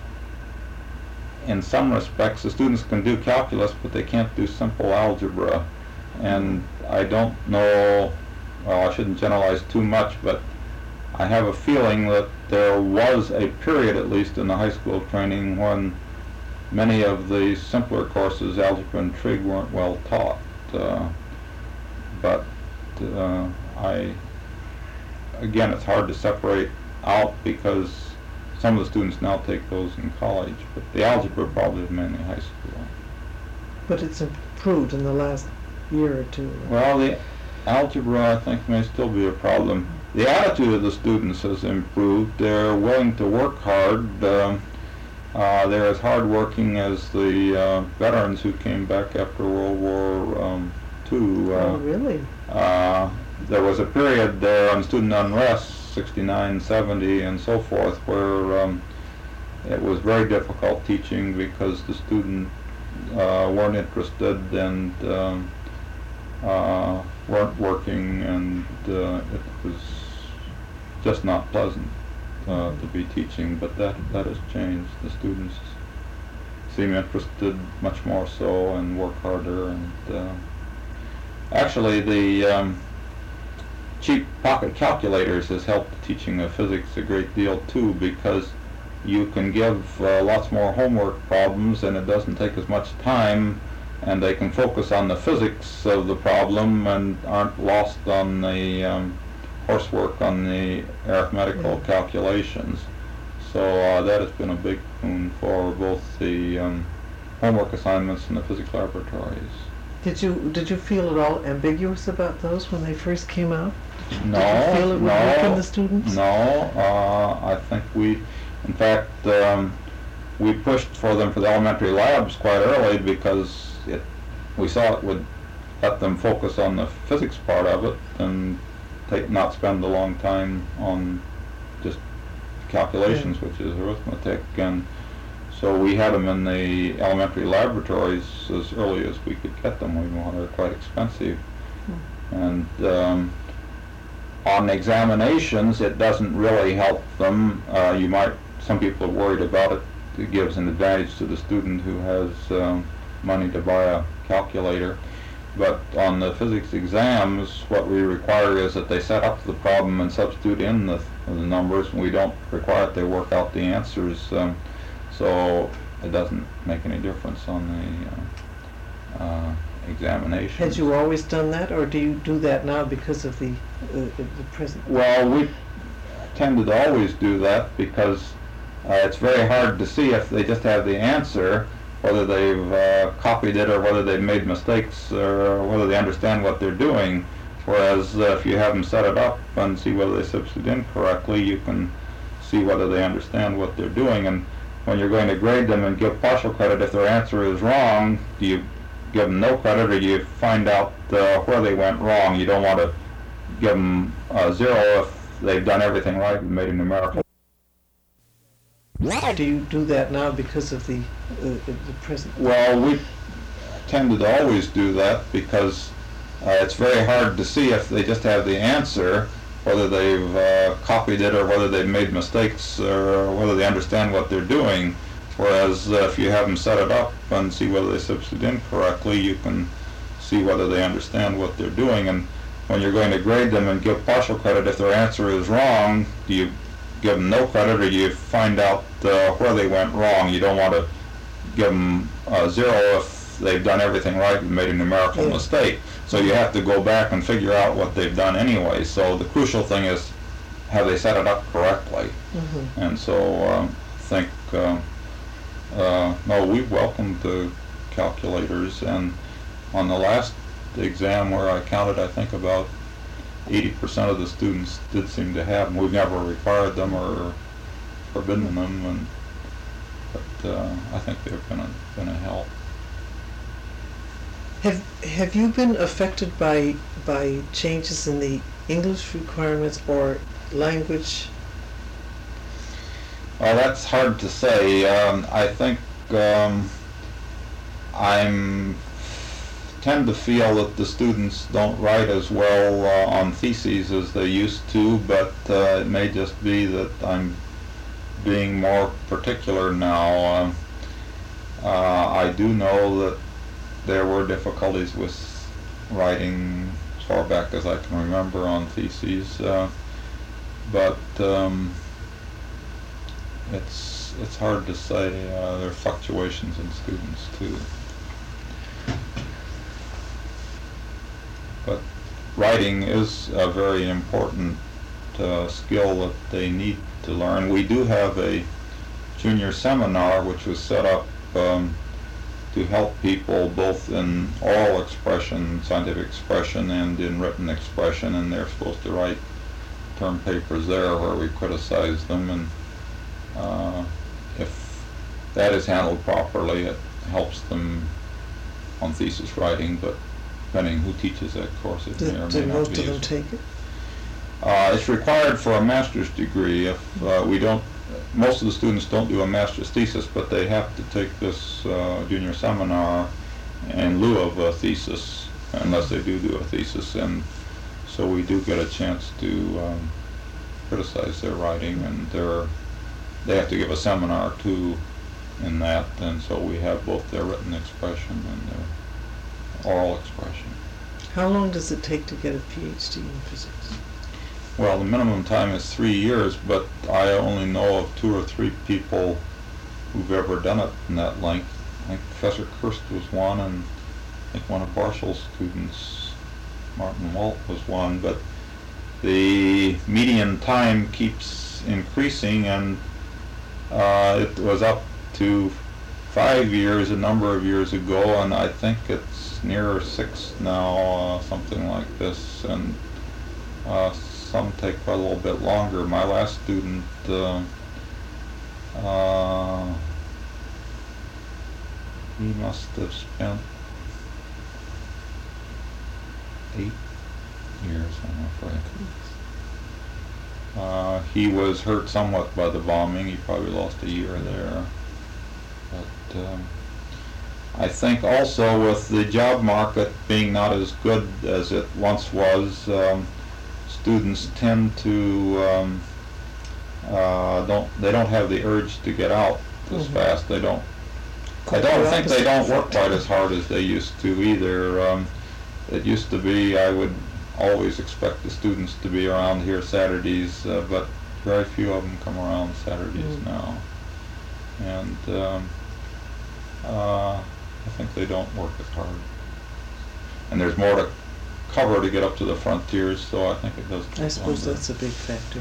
in some respects the students can do calculus, but they can't do simple algebra. And I don't know, well, I shouldn't generalize too much, but I have a feeling that there was a period, at least in the high school training, when many of the simpler courses, algebra and trig, weren't well taught. Uh, but uh, I, again, it's hard to separate out because some of the students now take those in college, but the algebra probably is mainly high school. But it's improved in the last year or two. Well, the algebra, I think, may still be a problem. the attitude of the students has improved. They're willing to work hard. Um, uh, they're as hardworking as the uh, veterans who came back after World War um, Two. Uh, oh, really? Uh, there was a period there on student unrest, sixty-nine, seventy, and so forth, where um, it was very difficult teaching because the students uh, weren't interested and um, uh, weren't working, and uh, it was just not pleasant uh, to be teaching. But that that has changed. The students seem interested much more so and work harder. And uh, actually, the um, cheap pocket calculators has helped the teaching of physics a great deal too, because you can give uh, lots more homework problems and it doesn't take as much time, and they can focus on the physics of the problem and aren't lost on the um, coursework on the arithmetical Yeah. calculations. So uh, that has been a big boon for both the um, homework assignments and the physics laboratories. Did you did you feel at all ambiguous about those when they first came out? No, Did you feel it would no, work in the students? No, uh, I think we, in fact, um, we pushed for them for the elementary labs quite early because it, we saw it would let them focus on the physics part of it and take, not spend a long time on just calculations, yeah. which is arithmetic. And so we had them in the elementary laboratories as early as we could get them. We know they're quite expensive. Hmm. And um, on examinations, it doesn't really help them. Uh, you might, some people are worried about it. It gives an advantage to the student who has um, money to buy a calculator. But on the physics exams, what we require is that they set up the problem and substitute in the, the numbers, and we don't require that they work out the answers. Um, so it doesn't make any difference on the uh, uh, examination. Had you always done that, or do you do that now because of the, uh, the present? Well, we tended to always do that because uh, it's very hard to see if they just have the answer, whether they've uh, copied it or whether they've made mistakes or whether they understand what they're doing. Whereas uh, if you have them set it up and see whether they substitute in correctly, you can see whether they understand what they're doing. And when you're going to grade them and give partial credit if their answer is wrong, do you give them no credit, or do you find out uh, where they went wrong? You don't want to give them uh, zero if they've done everything right and made a numerical. Do you do that now because of the, uh, the present? Well, we tended to always do that because uh, it's very hard to see if they just have the answer, whether they've uh, copied it or whether they've made mistakes or whether they understand what they're doing. Whereas uh, if you have them set it up and see whether they substitute in correctly, you can see whether they understand what they're doing. And when you're going to grade them and give partial credit if their answer is wrong, do you give them no credit, or do you find out uh, where they went wrong? You don't want to give them uh, zero if they've done everything right and made a numerical yeah. mistake. So you have to go back and figure out what they've done anyway. So the crucial thing is, have they set it up correctly? Mm-hmm. And so um, I think, uh, uh, no, we welcomed the calculators. And on the last exam where I counted, I think about eighty percent of the students did seem to have them. We've never required them or forbidden them, and, but uh, I think they've been a, been a help. Have Have you been affected by by changes in the English requirements or language? Well, that's hard to say. Um, I think um, I'm tend to feel that the students don't write as well uh, on theses as they used to, but uh, it may just be that I'm being more particular now. Um, uh, I do know that there were difficulties with writing as far back as I can remember on theses, uh, but um, it's it's hard to say. Uh, there are fluctuations in students too. But writing is a very important uh, skill that they need to learn. We do have a junior seminar which was set up um, to help people both in oral expression, scientific expression, and in written expression, and they're supposed to write term papers there where we criticize them, and uh, if that is handled properly, it helps them on thesis writing, but depending who teaches that course, it Do, may or do may not most be of them useful. take it? Uh, it's required for a master's degree. If uh, we don't, most of the students don't do a master's thesis, but they have to take this uh, junior seminar in lieu of a thesis, unless they do do a thesis, and so we do get a chance to um, criticize their writing, and their, they have to give a seminar too in that, and so we have both their written expression and their oral expression. How long does it take to get a PhD in physics? Well, the minimum time is three years, but I only know of two or three people who've ever done it in that length. I think Professor Kirst was one, and I think one of Barschel's students, Martin Walt, was one, but the median time keeps increasing, and uh, it was up to five years a number of years ago, and I think it's near six now, uh, something like this, and uh, some take quite a little bit longer. My last student uh, uh, he must have spent eight years, I'm afraid. Uh, he was hurt somewhat by the bombing. He probably lost a year there. But um, I think also with the job market being not as good as it once was, um, students tend to um, uh, don't they don't have the urge to get out as Mm-hmm. fast. They don't. Quite I don't the think they opposite don't work effect. quite as hard as they used to either. Um, it used to be I would always expect the students to be around here Saturdays, uh, but very few of them come around Saturdays Mm. now, and um, uh, I think they don't work as hard. And there's more to cover to get up to the frontiers, so I think it does take I suppose longer. that's a big factor.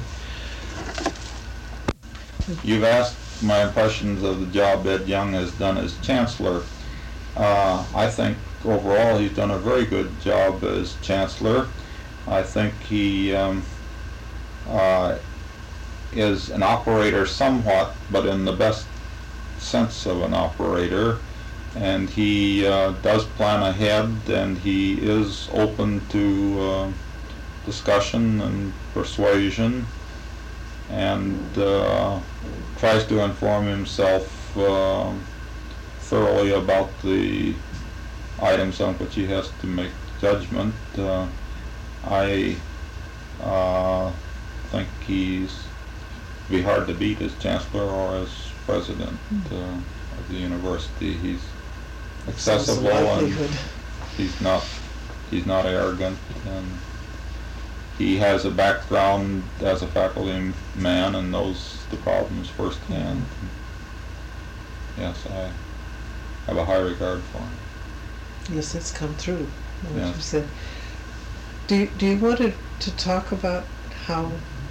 You've asked my impressions of the job Ed Young has done as chancellor. Uh, I think overall he's done a very good job as chancellor. I think he um, uh, is an operator somewhat, but in the best sense of an operator. And he uh, does plan ahead, and he is open to uh, discussion and persuasion, and uh, tries to inform himself uh, thoroughly about the items on which he has to make judgment. Uh, I uh, think he's be hard to beat as chancellor or as president uh, of the university. He's accessible, Sounds a and likelihood. he's not he's not arrogant, and he has a background as a faculty man and knows the problems firsthand. Yes, I have a high regard for him. Yes, it's come through, what Yeah. you said. Do you, do you want to, to talk about how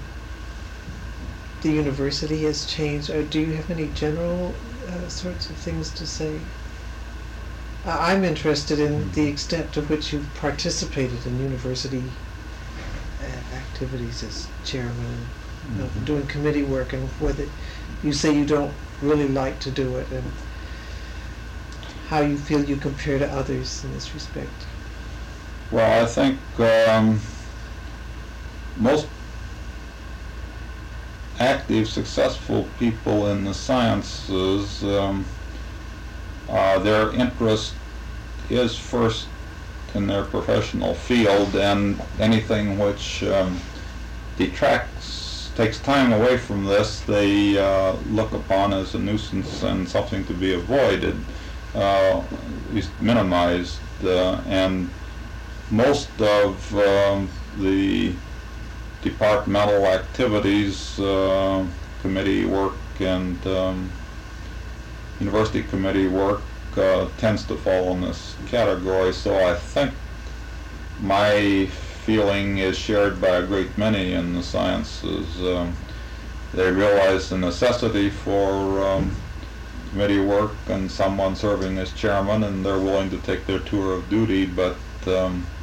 the university has changed, or do you have any general uh, sorts of things to say? Uh, I'm interested in the extent to which you've participated in university uh, activities as chairman, and uh, Mhm. doing committee work, and whether you say you don't really like to do it, and how you feel you compare to others in this respect. Well, I think um, most active, successful people in the sciences, um, uh, their interest is first in their professional field, and anything which um, detracts, takes time away from this, they uh, look upon as a nuisance and something to be avoided, uh, at least minimized, uh, and most of um, the departmental activities, uh, committee work and um, university committee work uh, tends to fall in this category. So I think my feeling is shared by a great many in the sciences. Um, they realize the necessity for um, committee work and someone serving as chairman, and they're willing to take their tour of duty, but um,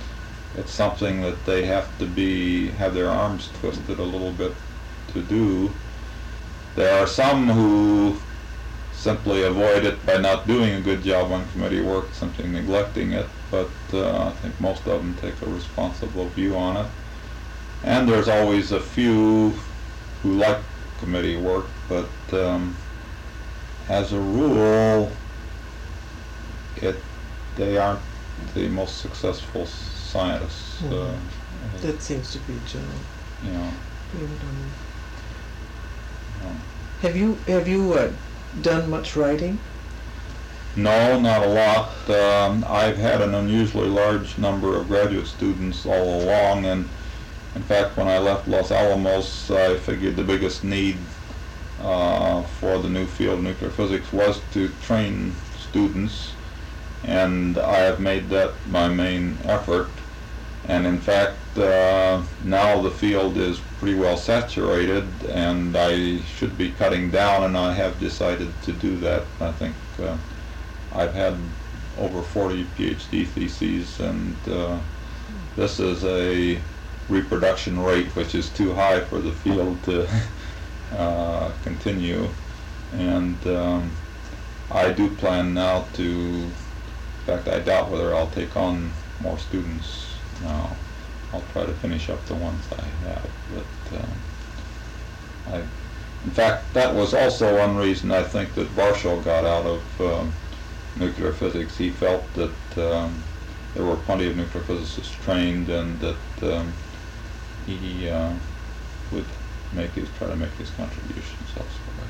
it's something that they have to be, have their arms twisted a little bit to do. There are some who simply avoid it by not doing a good job on committee work, simply neglecting it, but uh, I think most of them take a responsible view on it. And there's always a few who like committee work, but um, as a rule, it they aren't the most successful scientists. Mm-hmm. uh, That seems to be general. you know, You know. you know. Have you have you uh, done much writing? No, not a lot. Um, I've had an unusually large number of graduate students all along, and in fact, when I left Los Alamos, I figured the biggest need uh, for the new field of nuclear physics was to train students, and I have made that my main effort. And in fact, uh, now the field is pretty well saturated, and I should be cutting down, and I have decided to do that. I think uh, I've had over forty PhD theses, and uh, this is a reproduction rate which is too high for the field to uh, continue. And um, I do plan now to, in fact, I doubt whether I'll take on more students now. I'll try to finish up the ones I have, but uh, I, in fact, that was also one reason I think that Varshall got out of um, nuclear physics. He felt that um, there were plenty of nuclear physicists trained, and that um, he uh, would make his, try to make his contributions elsewhere.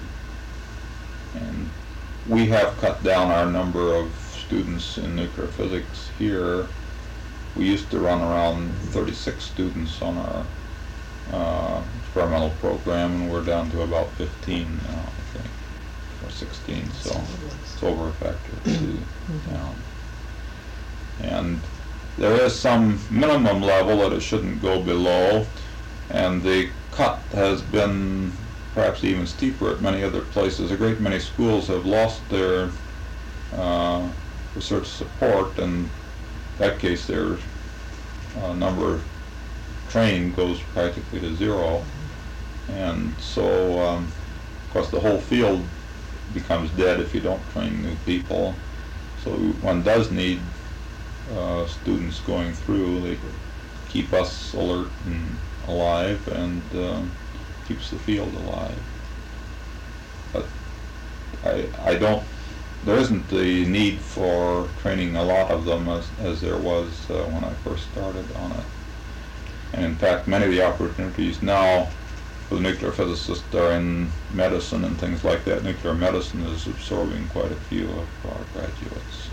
And we have cut down our number of students in nuclear physics here. We used to run around thirty-six students on our uh, experimental program, and we're down to about fifteen now, I think, or sixteen, so it's over a factor of two down. And there is some minimum level that it shouldn't go below, and the cut has been perhaps even steeper at many other places. A great many schools have lost their uh, research support, and in that case their uh, number trained goes practically to zero. And so, um, of course, the whole field becomes dead if you don't train new people. So one does need uh, students going through. They keep us alert and alive, and um, keeps the field alive. But I, I don't, there isn't the need for training a lot of them as, as there was uh, when I first started on it. And in fact, many of the opportunities now for the nuclear physicists are in medicine and things like that. Nuclear medicine is absorbing quite a few of our graduates.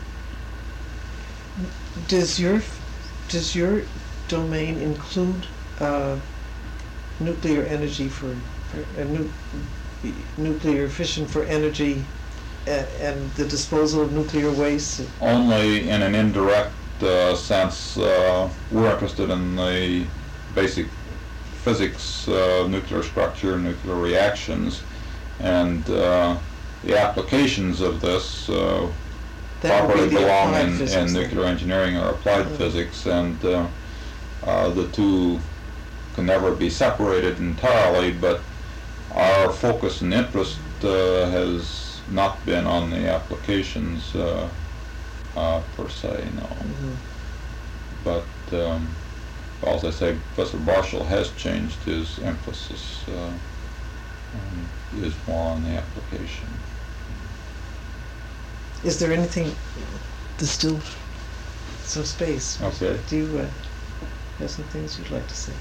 Uh. Does your does your domain include uh, nuclear energy for, for uh, nu nuclear fission for energy, uh, and the disposal of nuclear waste? Only in an indirect uh, sense. Uh, we're interested in the basic physics, uh, nuclear structure, nuclear reactions, and uh, the applications of this uh, properly belong in, in nuclear engineering or applied mm. physics, and uh, uh, the two can never be separated entirely, but our focus and interest uh, has not been on the applications uh, uh, per se, no. Mm-hmm. But um, well, as I say, Professor Varshall has changed his emphasis, uh, and is more on the application. Is there anything, there's still some space. Okay. Do you uh, have some things you'd like to say?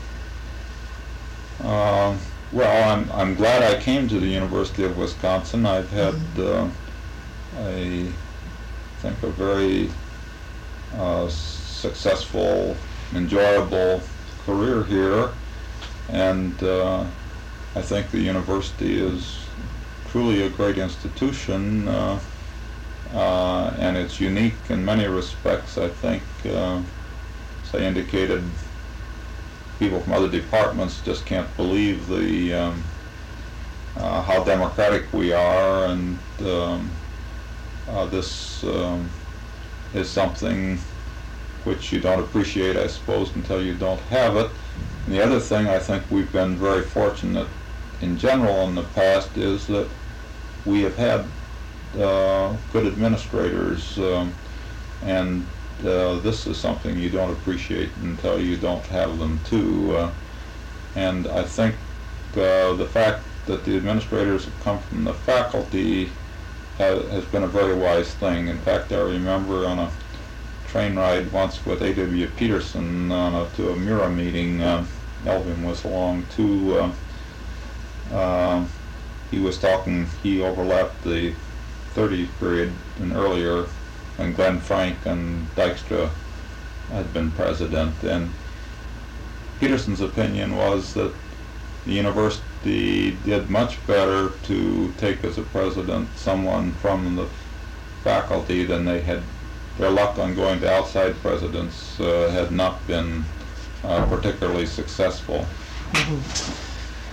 Um, well, I'm, I'm glad I came to the University of Wisconsin. I've had, mm-hmm. uh, a, I think, a very uh, successful, enjoyable career here, and uh, I think the university is truly a great institution, uh, uh, and it's unique in many respects. I think, uh, as I indicated, people from other departments just can't believe the um, uh, how democratic we are, and um, uh, this um, is something which you don't appreciate, I suppose, until you don't have it. And the other thing I think we've been very fortunate in general in the past is that we have had uh, good administrators, um, and uh, this is something you don't appreciate until you don't have them too. Uh, and I think uh, the fact that the administrators have come from the faculty has, has been a very wise thing. In fact, I remember on a train ride once with A W Peterson on a, to a Mura meeting, uh, Elvin was along too. Uh, uh, he was talking, he overlapped the thirty period and earlier, and Glenn Frank and Dykstra had been president, and Peterson's opinion was that the university did much better to take as a president someone from the faculty than they had. Their luck on going to outside presidents uh, had not been uh, particularly successful. Mm-hmm.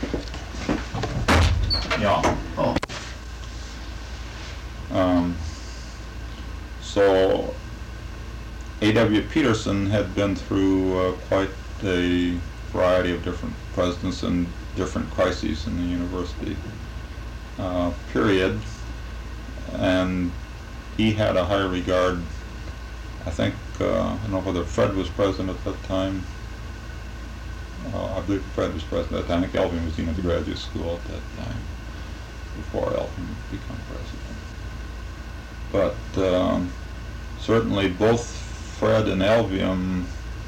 Yeah. Oh. Um, so A W Peterson had been through uh, quite a variety of different presidents and different crises in the university uh, period, and he had a high regard. I think, uh, I don't know whether Fred was president at that time. Uh, I believe Fred was president at that time. I think Elvin was dean of the graduate school at that time, before Elvin became president. But um, certainly both Fred and Elvin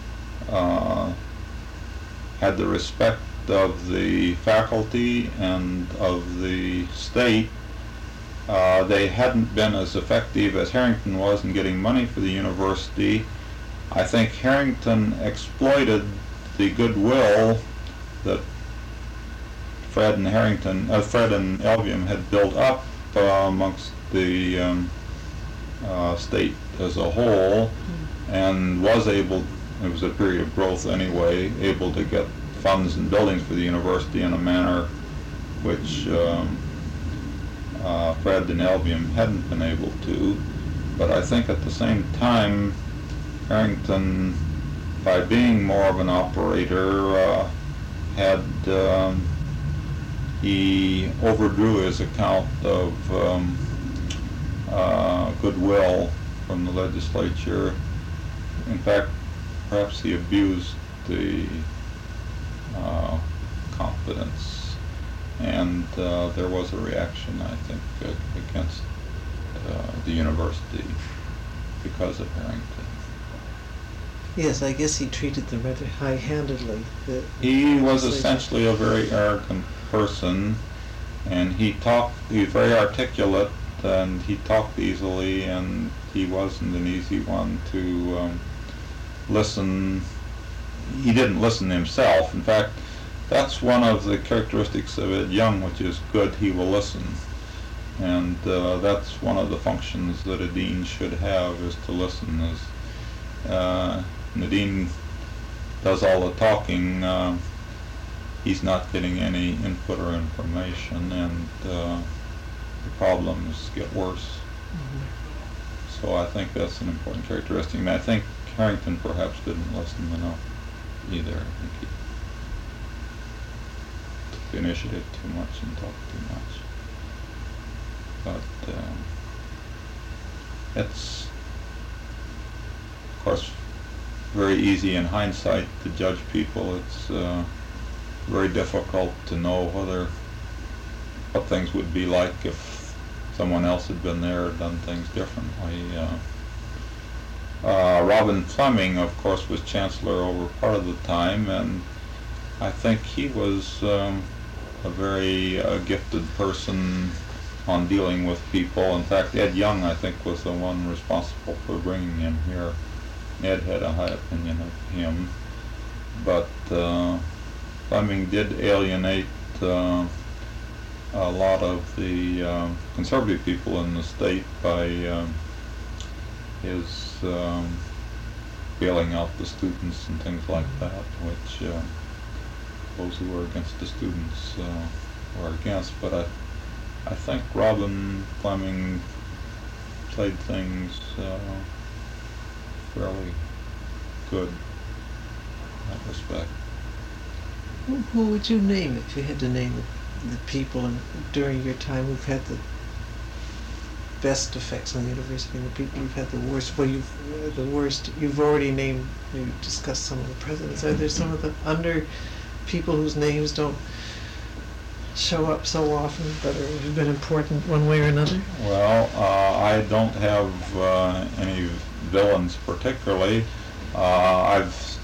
uh, had the respect of the faculty and of the state. Uh, they hadn't been as effective as Harrington was in getting money for the university. I think Harrington exploited the goodwill that Fred and Harrington, uh, Fred and Elvin had built up uh, amongst the um, uh, state as a whole, and was able, it was a period of growth anyway, able to get funds and buildings for the university in a manner which um, uh, Fred and Elvin hadn't been able to. But I think at the same time, Harrington, by being more of an operator, uh, had um, he overdrew his account of um, uh, goodwill from the legislature. In fact, perhaps he abused the uh, confidence, and uh, there was a reaction, I think, uh, against uh, the university because of Harrington. Yes, I guess he treated them rather high-handedly. The He was essentially a very arrogant person, and he talked, he was very articulate, and he talked easily, and he wasn't an easy one to um, listen. He didn't listen himself. In fact, that's one of the characteristics of Ed Young, which is good. He will listen. And uh, that's one of the functions that a dean should have, is to listen. As, uh, the dean does all the talking, uh, he's not getting any input or information, and uh, the problems get worse. Mm-hmm. So I think that's an important characteristic. And I think Harrington perhaps didn't listen enough either. I think he took the initiative too much and talked too much. But um, it's, of course, very easy in hindsight to judge people. It's uh, very difficult to know whether what things would be like if someone else had been there or done things differently. Uh, uh, Robin Fleming, of course, was chancellor over part of the time, and I think he was um, a very uh, gifted person on dealing with people. In fact, Ed Young, I think, was the one responsible for bringing him here. Ed had a high opinion of him, but uh, Fleming did alienate uh, a lot of the uh, conservative people in the state by um, his um, bailing out the students and things like that, which uh, those who were against the students uh, were against. But I, I think Robin Fleming played things uh, fairly good in that respect. Who, who would you name if you had to name the, the people in, during your time who've had the best effects on the university and the people who've had the worst? Well, you've uh, the worst. You've already named. You discussed some of the presidents. Are there some of the under people whose names don't show up so often, but are, have been important one way or another? Well, uh, I don't have uh, any villains particularly. Uh, I've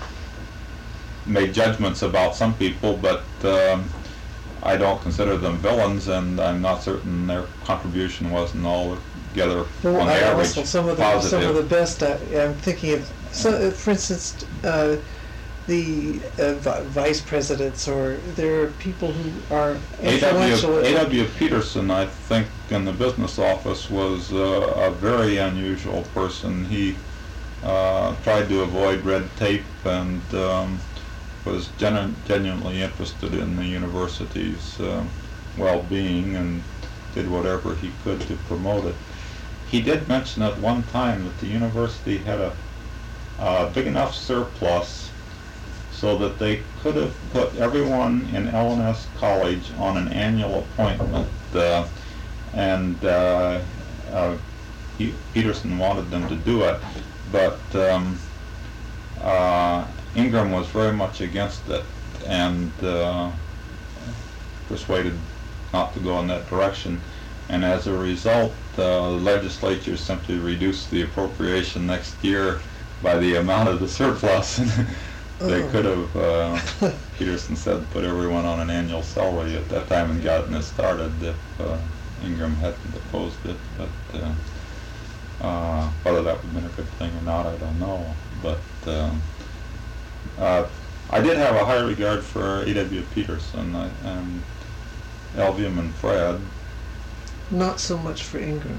made judgments about some people, but um, I don't consider them villains, and I'm not certain their contribution wasn't altogether Well, on the I average also, some of the positive. some of the best. I, I'm thinking of, so, uh, for instance, uh, the uh, vi- vice presidents, or there are people who are influential. A W Peterson, I think, in the business office was uh, a very unusual person. He uh, tried to avoid red tape and um, was genu- genuinely interested in the university's uh, well-being and did whatever he could to promote it. He did mention at one time that the university had a, a big enough surplus so that they could have put everyone in L N S College on an annual appointment, uh, and uh, uh, he, Peterson wanted them to do it, but um, uh, Ingram was very much against it and uh, persuaded not to go in that direction, and as a result, the legislature simply reduced the appropriation next year by the amount of the surplus. They Oh. could have, uh, Peterson said, put everyone on an annual salary at that time and gotten it started if uh, Ingram hadn't opposed it. But uh, uh, whether that would have been a good thing or not, I don't know. But uh, uh, I did have a high regard for A W Peterson I, and Elvium and Fred. Not so much for Ingram.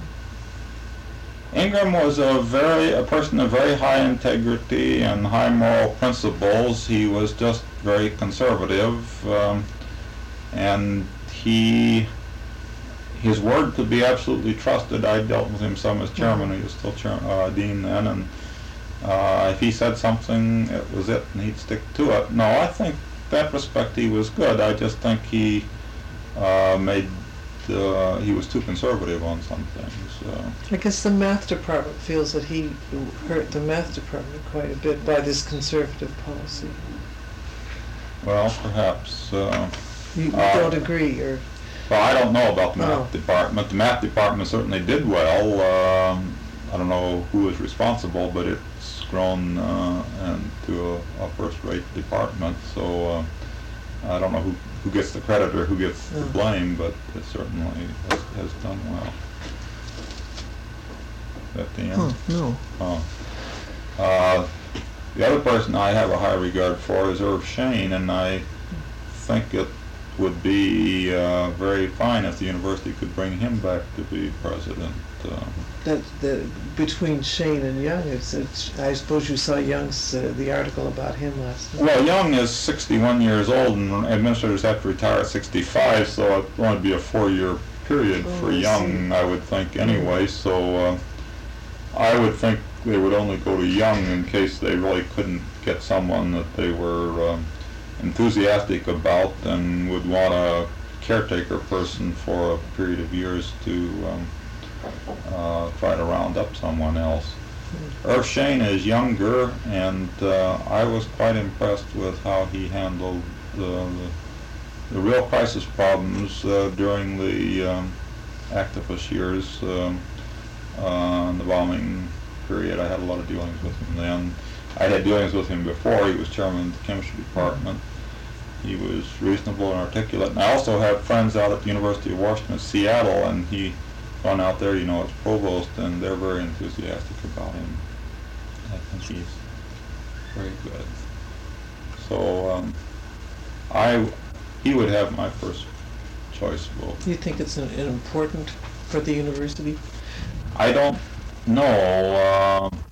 Ingram was a very a person of very high integrity and high moral principles. He was just very conservative, um, and he his word could be absolutely trusted. I dealt with him some as chairman. He was still chair, uh, dean then, and uh, if he said something, it was it, and he'd stick to it. No, I think that respect he was good. I just think he uh, made uh, he was too conservative on some things. Uh, I guess the math department feels that he hurt the math department quite a bit by this conservative policy. well, perhaps. Uh, You, you Uh, don't agree, or well, I don't know about the math Oh. department. The math department certainly did well. Um, I don't know who is responsible, but it's grown uh, into a, a first-rate department. So uh, I don't know who, who gets the credit or who gets the Oh. blame, but it certainly has, has done well. At the end. oh no, Oh. Uh, the other person I have a high regard for is Irv Shane, and I think it would be uh, very fine if the university could bring him back to be president. Uh, that the between Shane and Young, it's, it's I suppose you saw Young's uh, the article about him last night. well, Young is sixty-one years old, and administrators have to retire at sixty-five, so it'd only be a four-year period Oh, for I Young, I would think, anyway. So uh, I would think they would only go to Young in case they really couldn't get someone that they were um, enthusiastic about and would want a caretaker person for a period of years to um, uh, try to round up someone else. Irv Shane is younger, and uh, I was quite impressed with how he handled the, the, the real crisis problems uh, during the um, activist years. Um, uh, in the bombing period, I had a lot of dealings with him then. I had dealings with him before. He was chairman of the chemistry department. He was reasonable and articulate. And I also have friends out at the University of Washington, Seattle, and he gone out there, you know, as provost, and they're very enthusiastic about him. I think he's very good. So um, I, he would have my first choice vote. Do you think it's an, an important for the university? I don't know. Uh,